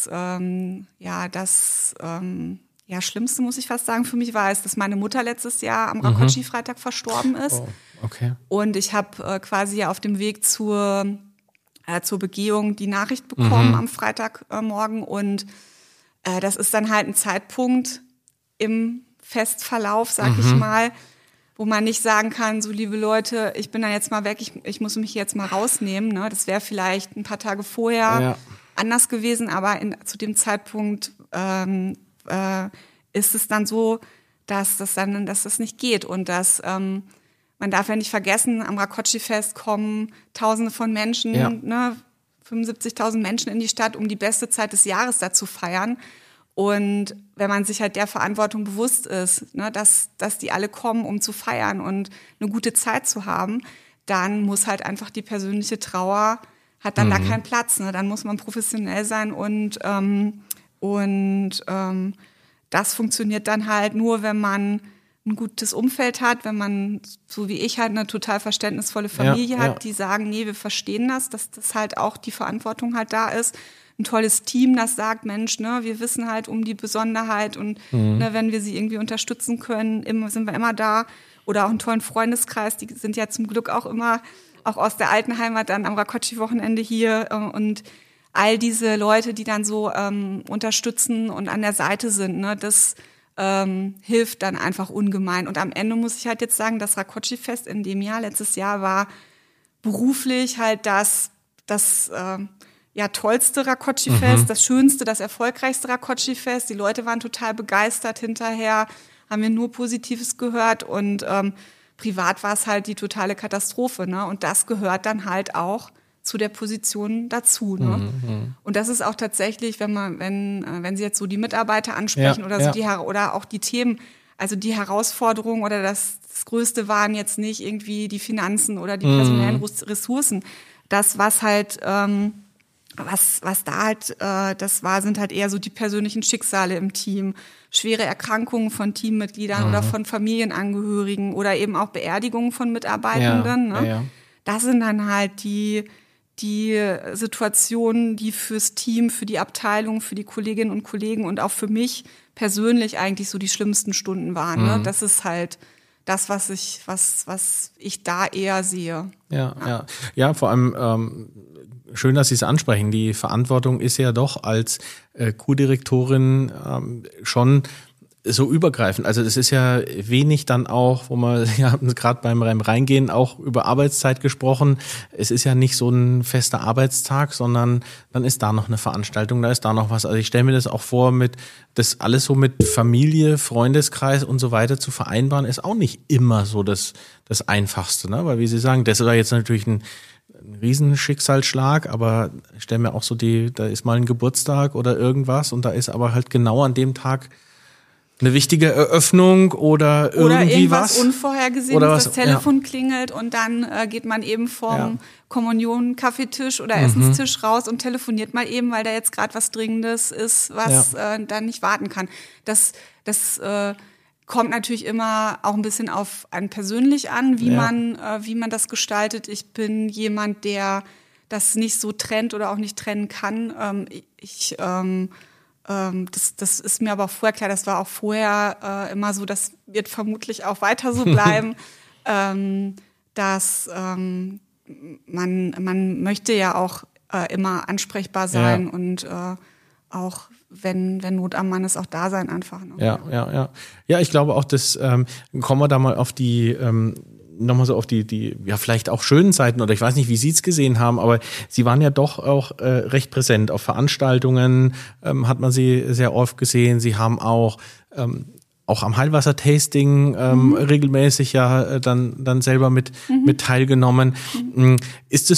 Schlimmste, muss ich fast sagen, für mich war, ist, dass meine Mutter letztes Jahr am Rakoczy-Freitag verstorben ist. Oh, okay. Und ich habe quasi auf dem Weg zur Begehung die Nachricht bekommen am Freitagmorgen. Und das ist dann halt ein Zeitpunkt im Festverlauf, sag ich mal, wo man nicht sagen kann, so liebe Leute, ich bin dann jetzt mal weg, ich muss mich jetzt mal rausnehmen. Ne? Das wäre vielleicht ein paar Tage vorher anders gewesen, aber zu dem Zeitpunkt ist es dann so, dass das nicht geht und dass man darf ja nicht vergessen, am Rakoczy-Fest kommen Tausende von Menschen, ne, 75.000 Menschen in die Stadt, um die beste Zeit des Jahres da zu feiern. Und wenn man sich halt der Verantwortung bewusst ist, ne, dass die alle kommen, um zu feiern und eine gute Zeit zu haben, dann muss halt einfach die persönliche Trauer, hat dann da keinen Platz. Ne? Dann muss man professionell sein und das funktioniert dann halt nur, wenn man ein gutes Umfeld hat, wenn man, so wie ich, halt eine total verständnisvolle Familie hat, die sagen, nee, wir verstehen dass das halt auch die Verantwortung halt da ist. Ein tolles Team, das sagt, Mensch, ne, wir wissen halt um die Besonderheit und ne, wenn wir sie irgendwie unterstützen können, sind wir immer da. Oder auch einen tollen Freundeskreis, die sind ja zum Glück auch immer, auch aus der alten Heimat dann am Rakoczy-Wochenende hier und all diese Leute, die dann so unterstützen und an der Seite sind, ne, das hilft dann einfach ungemein. Und am Ende muss ich halt jetzt sagen, das Rakoczy-Fest in dem Jahr, letztes Jahr, war beruflich halt das tollste Rakoczy-Fest, das schönste, das erfolgreichste Rakoczy-Fest. Die Leute waren total begeistert hinterher, haben wir nur Positives gehört und privat war es halt die totale Katastrophe, ne? Und das gehört dann halt auch zu der Position dazu, ne? Und das ist auch tatsächlich, wenn Sie jetzt so die Mitarbeiter ansprechen oder so oder auch die Themen, also die Herausforderungen oder das Größte waren jetzt nicht irgendwie die Finanzen oder die personellen Ressourcen. Das, was halt was da halt das war, sind halt eher so die persönlichen Schicksale im Team, schwere Erkrankungen von Teammitgliedern oder von Familienangehörigen oder eben auch Beerdigungen von Mitarbeitenden. Ne? Das sind dann halt die Situationen, die fürs Team, für die Abteilung, für die Kolleginnen und Kollegen und auch für mich persönlich eigentlich so die schlimmsten Stunden waren. Ne? Das ist halt das, was ich da eher sehe. Ja, vor allem schön, dass Sie es ansprechen. Die Verantwortung ist ja doch als Co-Direktorin schon so übergreifend. Also das ist ja wenig dann auch, wo wir gerade beim Reingehen auch über Arbeitszeit gesprochen. Es ist ja nicht so ein fester Arbeitstag, sondern dann ist da noch eine Veranstaltung, da ist da noch was. Also ich stelle mir das auch vor, das alles so mit Familie, Freundeskreis und so weiter zu vereinbaren, ist auch nicht immer so das Einfachste, ne? Weil wie Sie sagen, das war jetzt natürlich ein Riesenschicksalsschlag, aber ich stelle mir auch so da ist mal ein Geburtstag oder irgendwas und da ist aber halt genau an dem Tag eine wichtige Eröffnung oder irgendwie irgendwas was. Unvorhergesehenes, oder das Telefon klingelt und dann geht man eben vom Kommunion-Kaffeetisch oder Essenstisch raus und telefoniert mal eben, weil da jetzt gerade was Dringendes ist, was dann nicht warten kann. Das kommt natürlich immer auch ein bisschen auf einen persönlich an, wie man das gestaltet. Ich bin jemand, der das nicht so trennt oder auch nicht trennen kann. Das ist mir aber auch vorher klar, das war auch vorher immer so, das wird vermutlich auch weiter so bleiben, dass man möchte ja auch immer ansprechbar sein und auch wenn Not am Mann ist, auch da sein einfach. Ne? Ja, ich glaube auch, dass kommen wir da mal auf die nochmal so auf die vielleicht auch schönen Seiten, oder ich weiß nicht, wie Sie es gesehen haben, aber Sie waren ja doch auch recht präsent auf Veranstaltungen, hat man Sie sehr oft gesehen. Sie haben auch am Heilwasser-Tasting regelmäßig dann selber mit teilgenommen. Liegt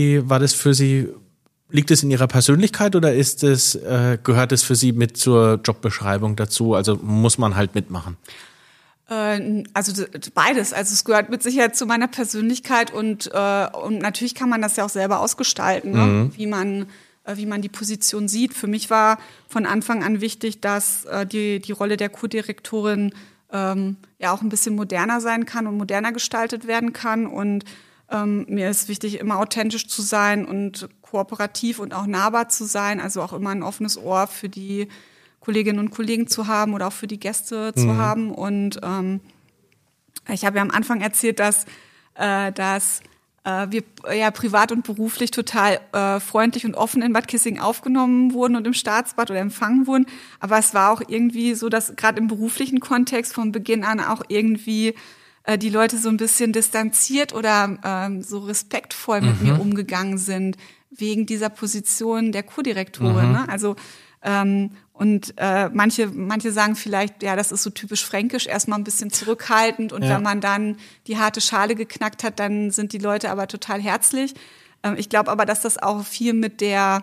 es in Ihrer Persönlichkeit oder gehört es für Sie mit zur Jobbeschreibung dazu? Also muss man halt mitmachen? Also beides. Also es gehört mit Sicherheit zu meiner Persönlichkeit und natürlich kann man das ja auch selber ausgestalten, ne? Wie man die Position sieht. Für mich war von Anfang an wichtig, dass die Rolle der Co-Direktorin auch ein bisschen moderner sein kann und moderner gestaltet werden kann. Und mir ist wichtig, immer authentisch zu sein und kooperativ und auch nahbar zu sein. Also auch immer ein offenes Ohr für die Kolleginnen und Kollegen zu haben oder auch für die Gäste zu haben. Und ich habe ja am Anfang erzählt, dass wir ja privat und beruflich total freundlich und offen in Bad Kissingen aufgenommen wurden und im Staatsbad oder empfangen wurden. Aber es war auch irgendwie so, dass gerade im beruflichen Kontext von Beginn an auch irgendwie die Leute so ein bisschen distanziert oder so respektvoll mit mir umgegangen sind, wegen dieser Position der Co-Direktorin. Ne? Also Und manche sagen vielleicht, ja, das ist so typisch fränkisch, erstmal ein bisschen zurückhaltend und wenn man dann die harte Schale geknackt hat, dann sind die Leute aber total herzlich. Ich glaube aber, dass das auch viel mit der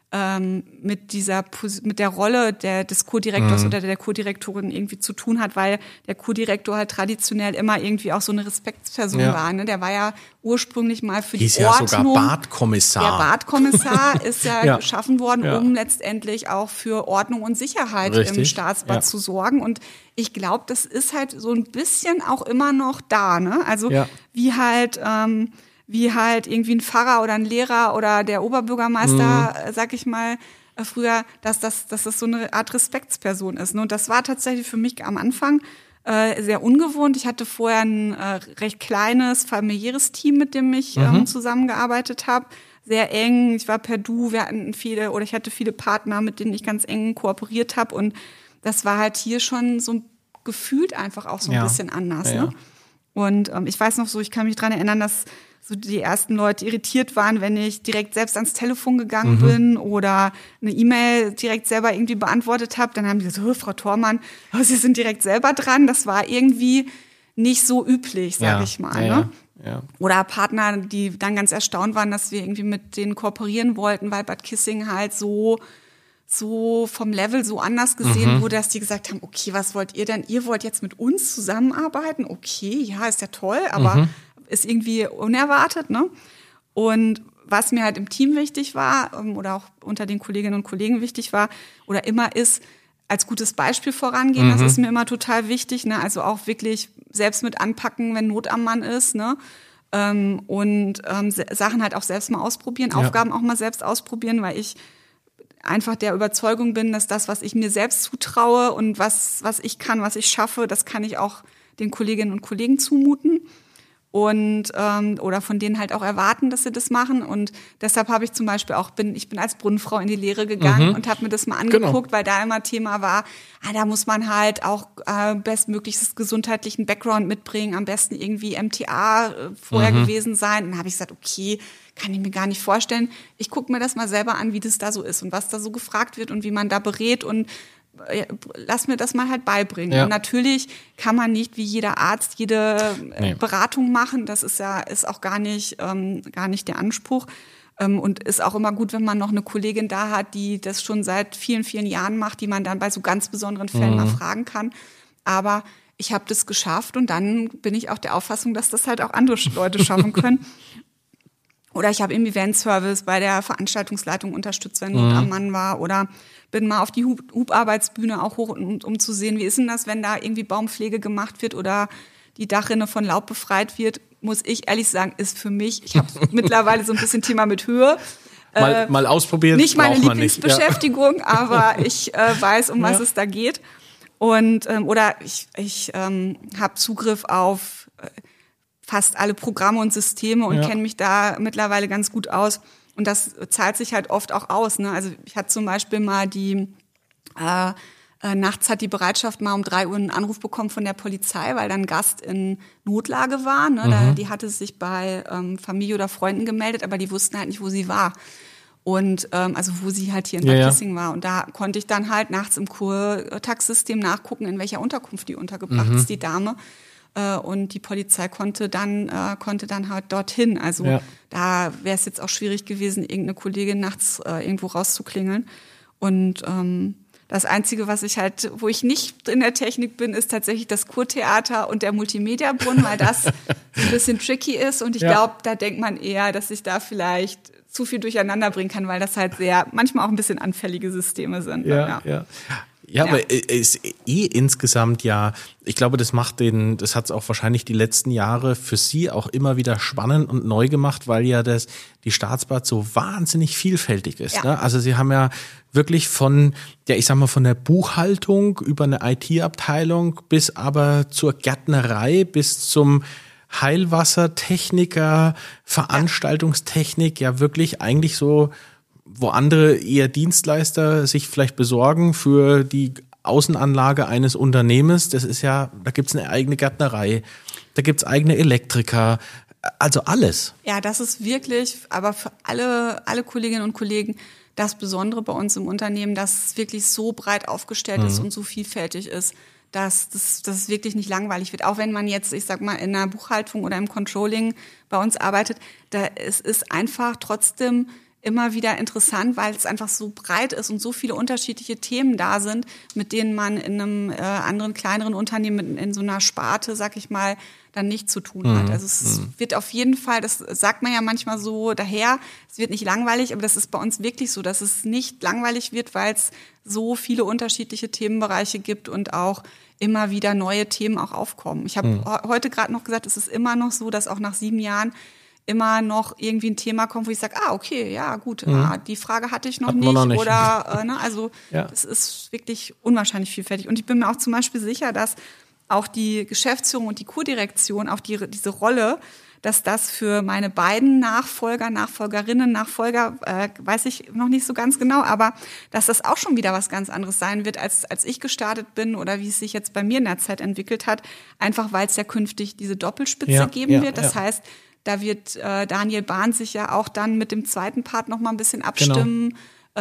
Rolle des Co-Direktors oder der Co-Direktorin irgendwie zu tun hat, weil der Co-Direktor halt traditionell immer irgendwie auch so eine Respektsperson war. Ne? Der war ja ursprünglich mal für die Ordnung. Hieß ja sogar Badkommissar. Der Badkommissar ist ja geschaffen worden, um letztendlich auch für Ordnung und Sicherheit im Staatsbad zu sorgen. Und ich glaube, das ist halt so ein bisschen auch immer noch da. Ne? Also wie halt irgendwie ein Pfarrer oder ein Lehrer oder der Oberbürgermeister, sag ich mal, früher, dass das so eine Art Respektsperson ist. Und das war tatsächlich für mich am Anfang sehr ungewohnt. Ich hatte vorher ein recht kleines, familiäres Team, mit dem ich zusammengearbeitet habe. Sehr eng, ich war per Du, ich hatte viele Partner, mit denen ich ganz eng kooperiert habe. Und das war halt hier schon so gefühlt einfach auch so ein bisschen anders. Ne? Und ich weiß noch so, ich kann mich dran erinnern, dass so die ersten Leute irritiert waren, wenn ich direkt selbst ans Telefon gegangen bin oder eine E-Mail direkt selber irgendwie beantwortet habe. Dann haben die so, Frau Thormann, Sie sind direkt selber dran. Das war irgendwie nicht so üblich, sage ich mal. Ne? Ja. Oder Partner, die dann ganz erstaunt waren, dass wir irgendwie mit denen kooperieren wollten, weil Bad Kissingen halt so vom Level so anders gesehen wurde, dass die gesagt haben, okay, was wollt ihr denn? Ihr wollt jetzt mit uns zusammenarbeiten? Okay, ja, ist ja toll, aber ist irgendwie unerwartet, ne? Und was mir halt im Team wichtig war oder auch unter den Kolleginnen und Kollegen wichtig war oder immer ist, als gutes Beispiel vorangehen. Das ist mir immer total wichtig, ne? Also auch wirklich selbst mit anpacken, wenn Not am Mann ist, ne? Und Sachen halt auch selbst mal ausprobieren, Aufgaben auch mal selbst ausprobieren, weil ich einfach der Überzeugung bin, dass das, was ich mir selbst zutraue und was ich kann, was ich schaffe, das kann ich auch den Kolleginnen und Kollegen zumuten. Und oder von denen halt auch erwarten, dass sie das machen. Und deshalb habe ich zum Beispiel ich bin als Brunnenfrau in die Lehre gegangen und habe mir das mal angeguckt, weil da immer Thema war, da muss man halt auch bestmöglichstes gesundheitlichen Background mitbringen, am besten irgendwie MTA vorher gewesen sein. Und dann habe ich gesagt, okay, kann ich mir gar nicht vorstellen. Ich gucke mir das mal selber an, wie das da so ist und was da so gefragt wird und wie man da berät und lass mir das mal halt beibringen. Ja. Und natürlich kann man nicht wie jeder Arzt jede Beratung machen. Das ist auch gar nicht der Anspruch. Und ist auch immer gut, wenn man noch eine Kollegin da hat, die das schon seit vielen, vielen Jahren macht, die man dann bei so ganz besonderen Fällen mal fragen kann. Aber ich habe das geschafft und dann bin ich auch der Auffassung, dass das halt auch andere Leute schaffen können. Oder ich habe im Eventservice bei der Veranstaltungsleitung unterstützt, wenn Not am Mann war. Oder bin mal auf die Hubarbeitsbühne auch hoch, um zu sehen, wie ist denn das, wenn da irgendwie Baumpflege gemacht wird oder die Dachrinne von Laub befreit wird. Muss ich ehrlich sagen, ist für mich, ich habe mittlerweile so ein bisschen Thema mit Höhe. Mal ausprobieren. Nicht meine Lieblingsbeschäftigung, aber ich weiß, um was es da geht. Und oder ich habe Zugriff auf fast alle Programme und Systeme und kenne mich da mittlerweile ganz gut aus. Und das zahlt sich halt oft auch aus. Ne? Also ich hatte zum Beispiel mal nachts hat die Bereitschaft mal um 3 Uhr einen Anruf bekommen von der Polizei, weil dann ein Gast in Notlage war. Ne? Die hatte sich bei Familie oder Freunden gemeldet, aber die wussten halt nicht, wo sie war. Und also wo sie halt hier in Bad Kissingen war. Und da konnte ich dann halt nachts im Kurtax-System nachgucken, in welcher Unterkunft die untergebracht ist, die Dame. Und die Polizei konnte dann halt dorthin. Also da wäre es jetzt auch schwierig gewesen, irgendeine Kollegin nachts irgendwo rauszuklingeln. Und das Einzige, wo ich nicht in der Technik bin, ist tatsächlich das Kurtheater und der Multimedia-Brunnen, weil das ein bisschen tricky ist. Und ich glaube, da denkt man eher, dass ich da vielleicht zu viel durcheinander bringen kann, weil das halt manchmal auch ein bisschen anfällige Systeme sind. Ja, aber es ist insgesamt ich glaube, das hat es auch wahrscheinlich die letzten Jahre für Sie auch immer wieder spannend und neu gemacht, weil die Staatsbad so wahnsinnig vielfältig ist. Ne? Also Sie haben ja wirklich von der Buchhaltung über eine IT-Abteilung bis aber zur Gärtnerei, bis zum Heilwassertechniker, Veranstaltungstechnik, wirklich eigentlich so, wo andere eher Dienstleister sich vielleicht besorgen für die Außenanlage eines Unternehmens. Das ist da gibt's eine eigene Gärtnerei, da gibt's eigene Elektriker, also alles. Ja, das ist wirklich, aber für alle Kolleginnen und Kollegen das Besondere bei uns im Unternehmen, dass es wirklich so breit aufgestellt ist und so vielfältig ist, dass es wirklich nicht langweilig wird. Auch wenn man jetzt, ich sag mal, in der Buchhaltung oder im Controlling bei uns arbeitet, es ist einfach trotzdem immer wieder interessant, weil es einfach so breit ist und so viele unterschiedliche Themen da sind, mit denen man in einem anderen, kleineren Unternehmen, in so einer Sparte, sag ich mal, dann nicht zu tun hat. Also es wird auf jeden Fall, das sagt man ja manchmal so daher, es wird nicht langweilig, aber das ist bei uns wirklich so, dass es nicht langweilig wird, weil es so viele unterschiedliche Themenbereiche gibt und auch immer wieder neue Themen auch aufkommen. Ich habe heute gerade noch gesagt, es ist immer noch so, dass auch nach 7 Jahren immer noch irgendwie ein Thema kommt, wo ich sage, okay, ja gut, die Frage hatte ich noch nicht. Oder also es ist wirklich unwahrscheinlich vielfältig. Und ich bin mir auch zum Beispiel sicher, dass auch die Geschäftsführung und die Kurdirektion, auch diese Rolle, dass das für meine beiden Nachfolgerinnen, weiß ich noch nicht so ganz genau, aber dass das auch schon wieder was ganz anderes sein wird, als ich gestartet bin oder wie es sich jetzt bei mir in der Zeit entwickelt hat, einfach weil es ja künftig diese Doppelspitze geben wird. Das heißt, da wird Daniel Bahn sich ja auch dann mit dem zweiten Part noch mal ein bisschen abstimmen,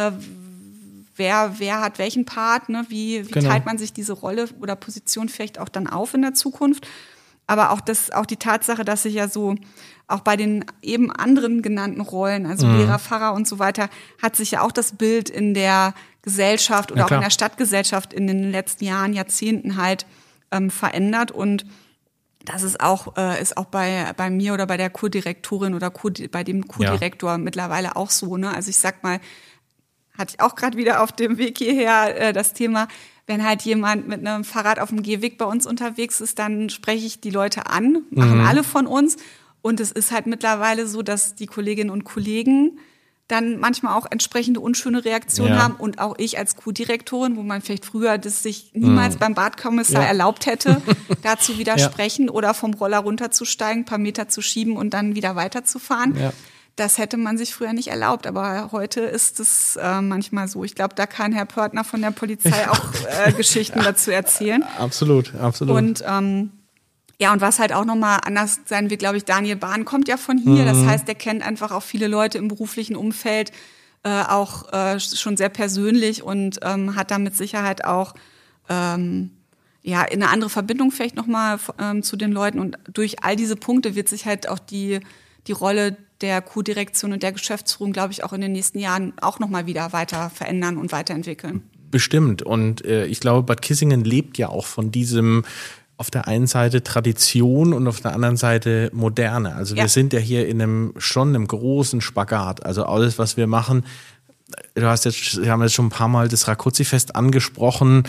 wer hat welchen Part, ne? Wie teilt man sich diese Rolle oder Position vielleicht auch dann auf in der Zukunft. Aber auch die Tatsache, dass sich ja so auch bei den eben anderen genannten Rollen, also Lehrer, Pfarrer und so weiter, hat sich ja auch das Bild in der Gesellschaft oder auch in der Stadtgesellschaft in den letzten Jahren, Jahrzehnten halt verändert. Und das ist auch bei mir oder bei der Kurdirektorin oder bei dem Kurdirektor mittlerweile auch so, ne? Also ich sag mal, hatte ich auch gerade wieder auf dem Weg hierher das Thema, wenn halt jemand mit einem Fahrrad auf dem Gehweg bei uns unterwegs ist, dann spreche ich die Leute an, machen alle von uns. Und es ist halt mittlerweile so, dass die Kolleginnen und Kollegen dann manchmal auch entsprechende unschöne Reaktionen haben. Und auch ich als Kurdirektorin, wo man vielleicht früher das sich niemals beim Badkommissar erlaubt hätte, dazu widersprechen oder vom Roller runterzusteigen, ein paar Meter zu schieben und dann wieder weiterzufahren. Ja. Das hätte man sich früher nicht erlaubt, aber heute ist es manchmal so. Ich glaube, da kann Herr Pörtner von der Polizei auch Geschichten dazu erzählen. Absolut. Und und was halt auch nochmal anders sein wird, glaube ich, Daniel Bahn kommt ja von hier. Das heißt, der kennt einfach auch viele Leute im beruflichen Umfeld auch schon sehr persönlich und hat da mit Sicherheit auch eine andere Verbindung vielleicht nochmal zu den Leuten. Und durch all diese Punkte wird sich halt auch die Rolle der Kurdirektion und der Geschäftsführung, glaube ich, auch in den nächsten Jahren auch nochmal wieder weiter verändern und weiterentwickeln. Bestimmt. Und ich glaube, Bad Kissingen lebt ja auch von diesem auf der einen Seite Tradition und auf der anderen Seite Moderne. Also wir sind ja hier in einem großen Spagat. Also alles, was wir machen, wir haben jetzt schon ein paar Mal das Rákóczi-Fest angesprochen.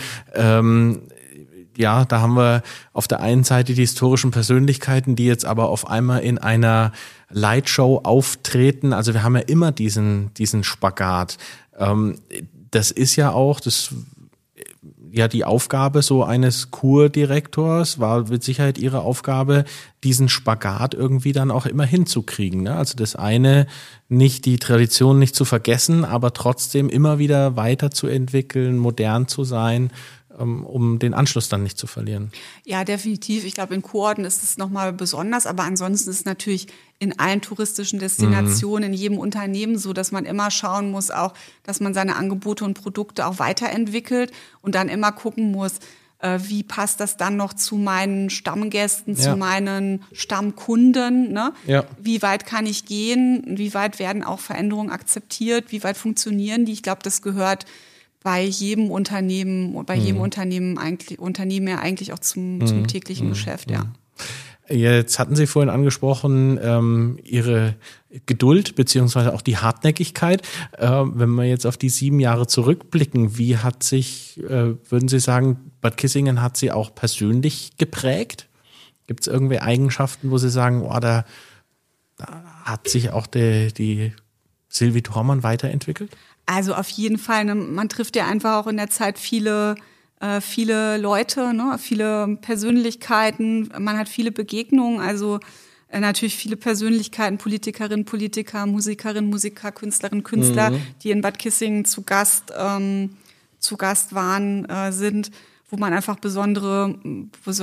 Da haben wir auf der einen Seite die historischen Persönlichkeiten, die jetzt aber auf einmal in einer Lightshow auftreten. Also wir haben ja immer diesen Spagat. Das ist ja auch die Aufgabe so eines Kurdirektors, war mit Sicherheit ihre Aufgabe, diesen Spagat irgendwie dann auch immer hinzukriegen. Ne? Also das eine, nicht die Tradition nicht zu vergessen, aber trotzdem immer wieder weiterzuentwickeln, modern zu sein, um den Anschluss dann nicht zu verlieren. Ja, definitiv. Ich glaube, in Kurorden ist es nochmal besonders, aber ansonsten ist es natürlich in allen touristischen Destinationen, in jedem Unternehmen so, dass man immer schauen muss auch, dass man seine Angebote und Produkte auch weiterentwickelt und dann immer gucken muss, wie passt das dann noch zu meinen Stammgästen, zu meinen Stammkunden, ne? Ja. Wie weit kann ich gehen? Wie weit werden auch Veränderungen akzeptiert? Wie weit funktionieren die? Ich glaube, das gehört bei jedem Unternehmen eigentlich auch zum täglichen Geschäft, ja. Jetzt hatten Sie vorhin angesprochen, Ihre Geduld beziehungsweise auch die Hartnäckigkeit. Wenn wir jetzt auf die 7 Jahre zurückblicken, wie hat sich, würden Sie sagen, Bad Kissingen hat Sie auch persönlich geprägt? Gibt es irgendwie Eigenschaften, wo Sie sagen, da hat sich auch die Sylvie Thormann weiterentwickelt? Also auf jeden Fall, ne? Man trifft ja einfach auch in der Zeit viele Leute, ne? Viele Persönlichkeiten, man hat viele Begegnungen, also natürlich viele Persönlichkeiten, Politikerinnen, Politiker, Musikerinnen, Musiker, Künstlerinnen, Künstler, die in Bad Kissingen zu Gast waren, sind, wo man einfach besondere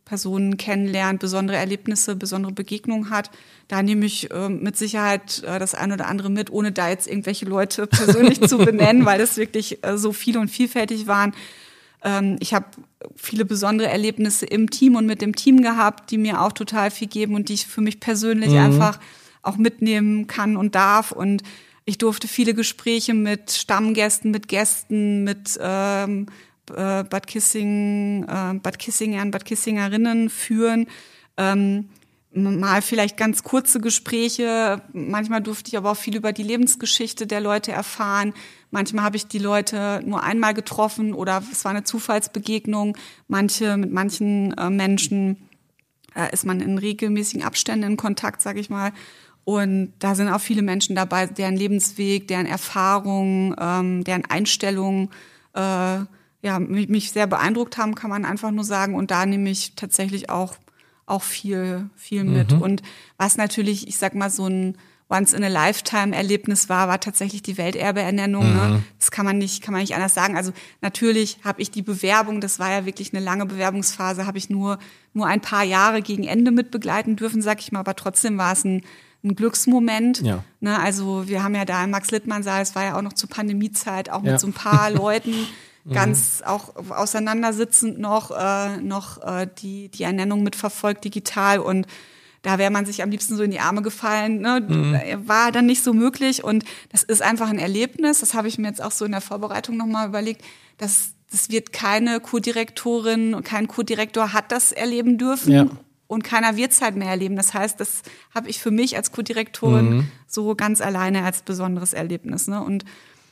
Personen kennenlernt, besondere Erlebnisse, besondere Begegnungen hat. Da nehme ich mit Sicherheit das eine oder andere mit, ohne da jetzt irgendwelche Leute persönlich zu benennen, weil das wirklich so viele und vielfältig waren. Ich habe viele besondere Erlebnisse im Team und mit dem Team gehabt, die mir auch total viel geben und die ich für mich persönlich einfach auch mitnehmen kann und darf. Und ich durfte viele Gespräche mit Stammgästen, mit Gästen, mit Bad Kissingern, Bad Kissingerinnen führen. Mal vielleicht ganz kurze Gespräche. Manchmal durfte ich aber auch viel über die Lebensgeschichte der Leute erfahren. Manchmal habe ich die Leute nur einmal getroffen oder es war eine Zufallsbegegnung. Mit manchen Menschen ist man in regelmäßigen Abständen in Kontakt, sage ich mal. Und da sind auch viele Menschen dabei, deren Lebensweg, deren Erfahrungen, deren Einstellungen mich sehr beeindruckt haben, kann man einfach nur sagen. Und da nehme ich tatsächlich auch viel mit. Und was natürlich, ich sag mal, so ein Once-in-a-Lifetime-Erlebnis war tatsächlich die Welterbe-Ernennung. Ne? Das kann man nicht anders sagen. Also natürlich habe ich die Bewerbung, das war ja wirklich eine lange Bewerbungsphase, habe ich nur ein paar Jahre gegen Ende mit begleiten dürfen, sag ich mal. Aber trotzdem war es ein Glücksmoment. Ja. Ne? Also wir haben ja da im Max-Littmann-Saal, es war ja auch noch zur Pandemiezeit, auch mit so ein paar Leuten, ganz auch auseinandersitzend noch die Ernennung mitverfolgt digital und da wäre man sich am liebsten so in die Arme gefallen, ne? War dann nicht so möglich und das ist einfach ein Erlebnis, das habe ich mir jetzt auch so in der Vorbereitung nochmal überlegt, das wird keine Co-Direktorin und kein Co-Direktor hat das erleben dürfen und keiner wird es halt mehr erleben, das heißt, das habe ich für mich als Co-Direktorin so ganz alleine als besonderes Erlebnis, ne? Und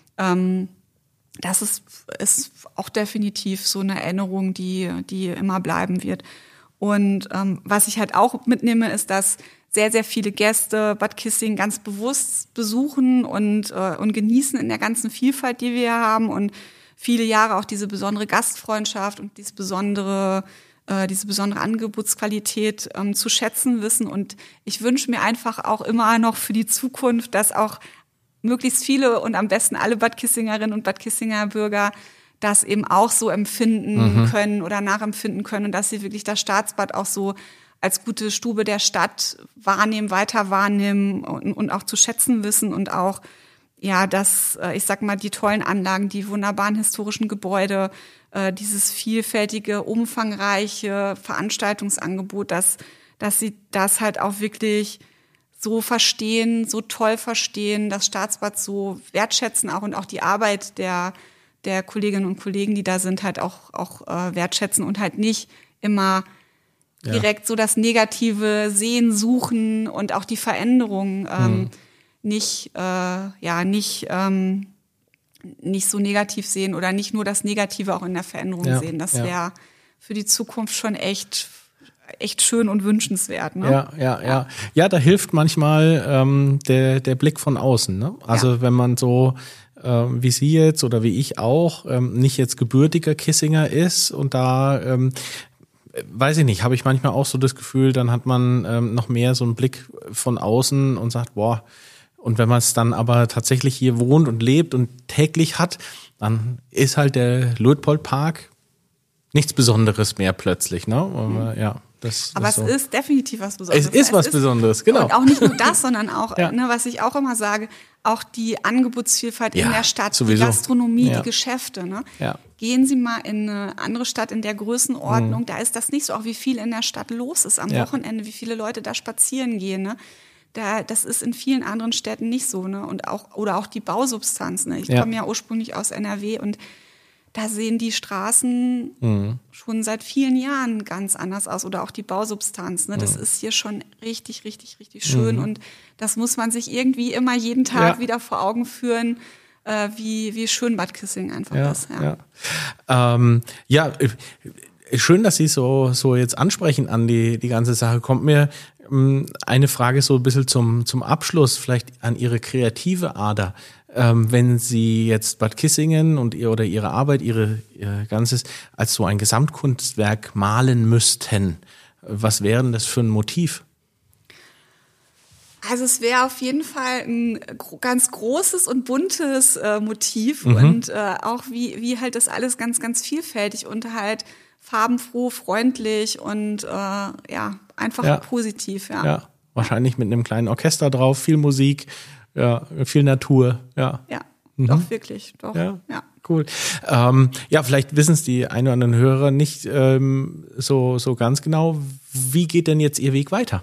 das ist auch definitiv so eine Erinnerung, die immer bleiben wird. Und was ich halt auch mitnehme, ist, dass sehr, sehr viele Gäste Bad Kissingen ganz bewusst besuchen und genießen in der ganzen Vielfalt, die wir hier haben und viele Jahre auch diese besondere Gastfreundschaft und diese besondere Angebotsqualität zu schätzen wissen. Und ich wünsche mir einfach auch immer noch für die Zukunft, dass auch möglichst viele und am besten alle Bad Kissingerinnen und Bad Kissinger Bürger das eben auch so empfinden können oder nachempfinden können und dass sie wirklich das Staatsbad auch so als gute Stube der Stadt weiter wahrnehmen und auch zu schätzen wissen und auch, ich sag mal, die tollen Anlagen, die wunderbaren historischen Gebäude, dieses vielfältige, umfangreiche Veranstaltungsangebot, dass sie das halt auch wirklich so verstehen, so toll verstehen, das Staatsbad so wertschätzen auch und auch die Arbeit der Kolleginnen und Kollegen, die da sind, halt auch wertschätzen und halt nicht immer direkt so das Negative sehen, suchen und auch die Veränderung nicht so negativ sehen oder nicht nur das Negative auch in der Veränderung sehen. Das wäre für die Zukunft schon echt schön und wünschenswert. Ne? Ja, da hilft manchmal der Blick von außen. Ne? Also wenn man so wie Sie jetzt oder wie ich auch nicht jetzt gebürtiger Kissinger ist und da weiß ich nicht, habe ich manchmal auch so das Gefühl, dann hat man noch mehr so einen Blick von außen und sagt, boah, und wenn man es dann aber tatsächlich hier wohnt und lebt und täglich hat, dann ist halt der Luitpoldpark nichts Besonderes mehr plötzlich, ne? Aber, aber es ist definitiv was Besonderes. Es ist was Besonderes, genau. Und auch nicht nur das, sondern auch, was ich auch immer sage, auch die Angebotsvielfalt in der Stadt, sowieso. Die Gastronomie, die Geschäfte. Ne? Ja. Gehen Sie mal in eine andere Stadt in der Größenordnung, da ist das nicht so, auch wie viel in der Stadt los ist am Wochenende, wie viele Leute da spazieren gehen. Ne? Das ist in vielen anderen Städten nicht so. Ne? Und auch die Bausubstanz. Ne? Ich komme ja ursprünglich aus NRW und da sehen die Straßen schon seit vielen Jahren ganz anders aus oder auch die Bausubstanz. Ne? Das ist hier schon richtig, richtig, richtig schön und das muss man sich irgendwie immer jeden Tag wieder vor Augen führen, wie schön Bad Kissingen einfach ist. Schön, dass Sie so jetzt ansprechen an die ganze Sache. Kommt mir eine Frage so ein bisschen zum Abschluss, vielleicht an Ihre kreative Ader. Wenn Sie jetzt Bad Kissingen und Ihre Arbeit, ihr Ganzes als so ein Gesamtkunstwerk malen müssten, was wäre denn das für ein Motiv? Also es wäre auf jeden Fall ein ganz großes und buntes Motiv und auch wie halt das alles ganz, ganz vielfältig und halt farbenfroh, freundlich und einfach positiv. Ja, wahrscheinlich mit einem kleinen Orchester drauf, viel Musik, ja, viel Natur. Ja, doch, wirklich. Doch. Ja. Cool. Vielleicht wissen es die ein oder anderen Hörer nicht so ganz genau. Wie geht denn jetzt Ihr Weg weiter?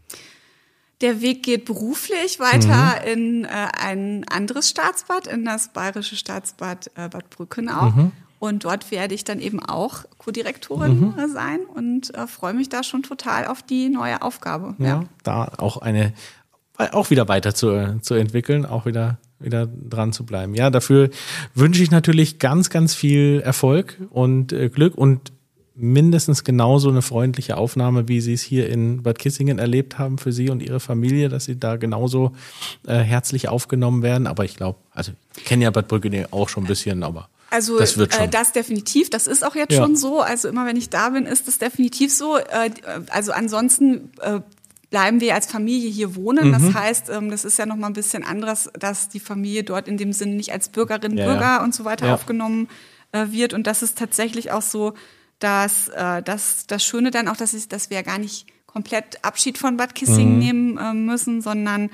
Der Weg geht beruflich weiter in ein anderes Staatsbad, in das Bayerische Staatsbad Bad Brückenau. Und dort werde ich dann eben auch Co-Direktorin sein und freue mich da schon total auf die neue Aufgabe. Ja, da auch wieder weiter zu entwickeln, auch wieder dran zu bleiben. Ja, dafür wünsche ich natürlich ganz, ganz viel Erfolg und Glück und mindestens genauso eine freundliche Aufnahme, wie Sie es hier in Bad Kissingen erlebt haben für Sie und Ihre Familie, dass Sie da genauso herzlich aufgenommen werden. Aber ich glaube, ich kenne ja Bad Brückenau auch schon ein bisschen, aber also das wird schon. Das definitiv, das ist auch jetzt schon so. Also immer wenn ich da bin, ist das definitiv so. Also ansonsten bleiben wir als Familie hier wohnen. Das heißt, das ist ja noch mal ein bisschen anderes, dass die Familie dort in dem Sinne nicht als Bürgerin, Bürger und so weiter aufgenommen wird. Und das ist tatsächlich auch so, dass das Schöne dann auch, dass wir ja gar nicht komplett Abschied von Bad Kissingen nehmen müssen, sondern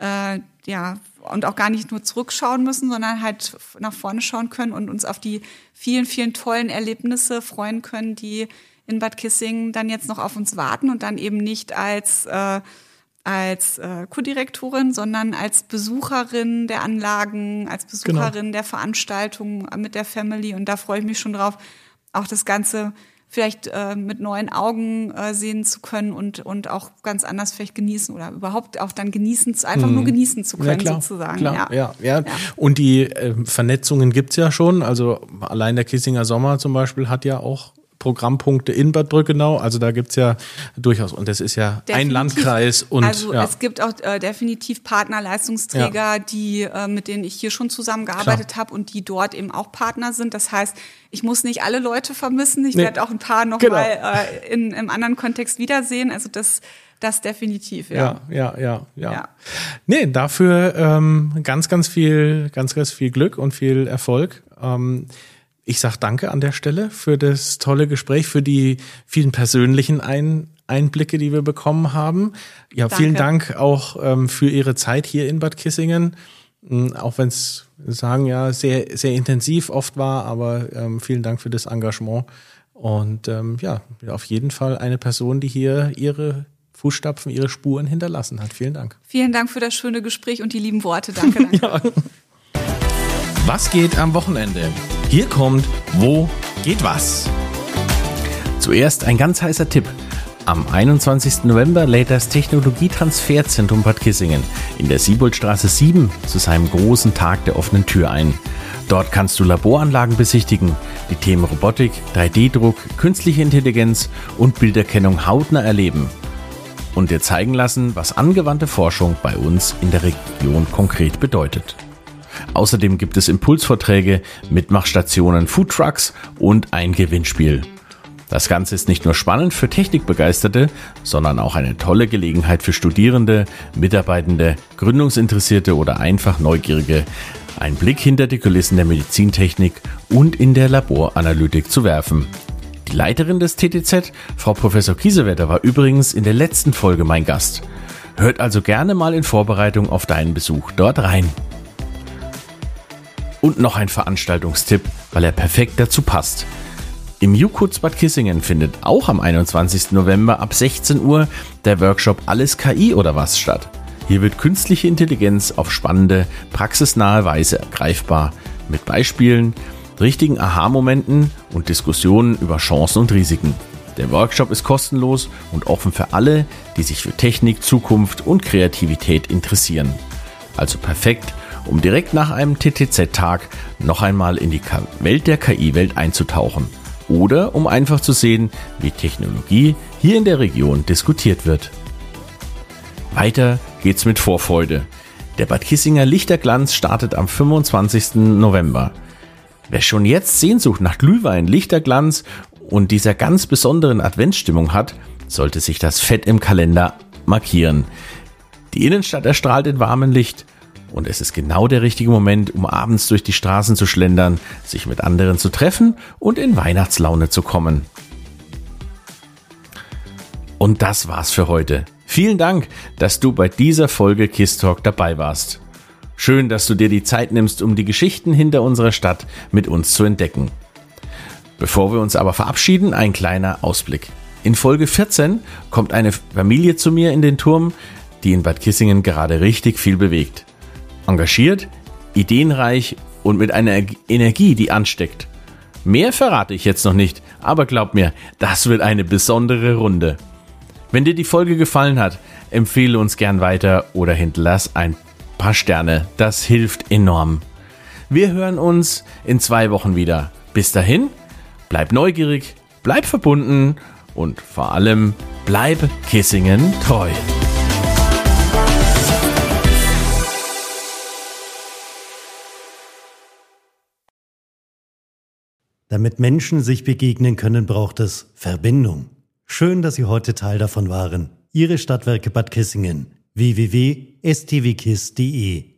und auch gar nicht nur zurückschauen müssen, sondern halt nach vorne schauen können und uns auf die vielen, vielen tollen Erlebnisse freuen können, die in Bad Kissingen dann jetzt noch auf uns warten und dann eben nicht als Co-Direktorin, sondern als Besucherin der Anlagen, als Besucherin der Veranstaltungen mit der Family. Und da freue ich mich schon drauf, auch das Ganze vielleicht mit neuen Augen sehen zu können und auch ganz anders vielleicht genießen oder überhaupt auch dann nur genießen zu können, sozusagen. Klar, ja. Und die Vernetzungen gibt's ja schon. Also allein der Kissinger Sommer zum Beispiel hat ja auch Programmpunkte in Bad Brückenau, also da gibt's ja durchaus, und das ist ja definitiv ein Landkreis. Und es gibt auch definitiv Partnerleistungsträger, die mit denen ich hier schon zusammengearbeitet habe und die dort eben auch Partner sind. Das heißt, ich muss nicht alle Leute vermissen, ich werde auch ein paar noch mal im anderen Kontext wiedersehen, also das definitiv, Ja. Nee, dafür ganz, ganz viel Glück und viel Erfolg. Ich sag danke an der Stelle für das tolle Gespräch, für die vielen persönlichen Einblicke, die wir bekommen haben. Ja, vielen Dank auch für Ihre Zeit hier in Bad Kissingen. Auch wenn es, sehr, sehr intensiv oft war, aber vielen Dank für das Engagement. Und auf jeden Fall eine Person, die hier ihre Fußstapfen, ihre Spuren hinterlassen hat. Vielen Dank. Vielen Dank für das schöne Gespräch und die lieben Worte. Danke. Was geht am Wochenende? Hier kommt Wo geht was? Zuerst ein ganz heißer Tipp. Am 21. November lädt das Technologietransferzentrum Bad Kissingen in der Sieboldstraße 7 zu seinem großen Tag der offenen Tür ein. Dort kannst du Laboranlagen besichtigen, die Themen Robotik, 3D-Druck, künstliche Intelligenz und Bilderkennung hautnah erleben und dir zeigen lassen, was angewandte Forschung bei uns in der Region konkret bedeutet. Außerdem gibt es Impulsvorträge, Mitmachstationen, Foodtrucks und ein Gewinnspiel. Das Ganze ist nicht nur spannend für Technikbegeisterte, sondern auch eine tolle Gelegenheit für Studierende, Mitarbeitende, Gründungsinteressierte oder einfach Neugierige, einen Blick hinter die Kulissen der Medizintechnik und in der Laboranalytik zu werfen. Die Leiterin des TTZ, Frau Professor Kiesewetter, war übrigens in der letzten Folge mein Gast. Hört also gerne mal in Vorbereitung auf deinen Besuch dort rein. Und noch ein Veranstaltungstipp, weil er perfekt dazu passt. Im UKUZ Bad Kissingen findet auch am 21. November ab 16 Uhr der Workshop Alles KI oder was statt. Hier wird künstliche Intelligenz auf spannende, praxisnahe Weise greifbar, mit Beispielen, richtigen Aha-Momenten und Diskussionen über Chancen und Risiken. Der Workshop ist kostenlos und offen für alle, die sich für Technik, Zukunft und Kreativität interessieren. Also perfekt, um direkt nach einem TTZ-Tag noch einmal in die Welt der KI-Welt einzutauchen. Oder um einfach zu sehen, wie Technologie hier in der Region diskutiert wird. Weiter geht's mit Vorfreude. Der Bad Kissinger Lichterglanz startet am 25. November. Wer schon jetzt Sehnsucht nach Glühwein, Lichterglanz und dieser ganz besonderen Adventsstimmung hat, sollte sich das fett im Kalender markieren. Die Innenstadt erstrahlt in warmem Licht. Und es ist genau der richtige Moment, um abends durch die Straßen zu schlendern, sich mit anderen zu treffen und in Weihnachtslaune zu kommen. Und das war's für heute. Vielen Dank, dass du bei dieser Folge KISS Talk dabei warst. Schön, dass du dir die Zeit nimmst, um die Geschichten hinter unserer Stadt mit uns zu entdecken. Bevor wir uns aber verabschieden, ein kleiner Ausblick. In Folge 14 kommt eine Familie zu mir in den Turm, die in Bad Kissingen gerade richtig viel bewegt. Engagiert, ideenreich und mit einer Energie, die ansteckt. Mehr verrate ich jetzt noch nicht, aber glaub mir, das wird eine besondere Runde. Wenn dir die Folge gefallen hat, empfehle uns gern weiter oder hinterlass ein paar Sterne. Das hilft enorm. Wir hören uns in 2 Wochen wieder. Bis dahin, bleib neugierig, bleib verbunden und vor allem bleib Kissingen treu. Damit Menschen sich begegnen können, braucht es Verbindung. Schön, dass Sie heute Teil davon waren. Ihre Stadtwerke Bad Kissingen. www.stwkiss.de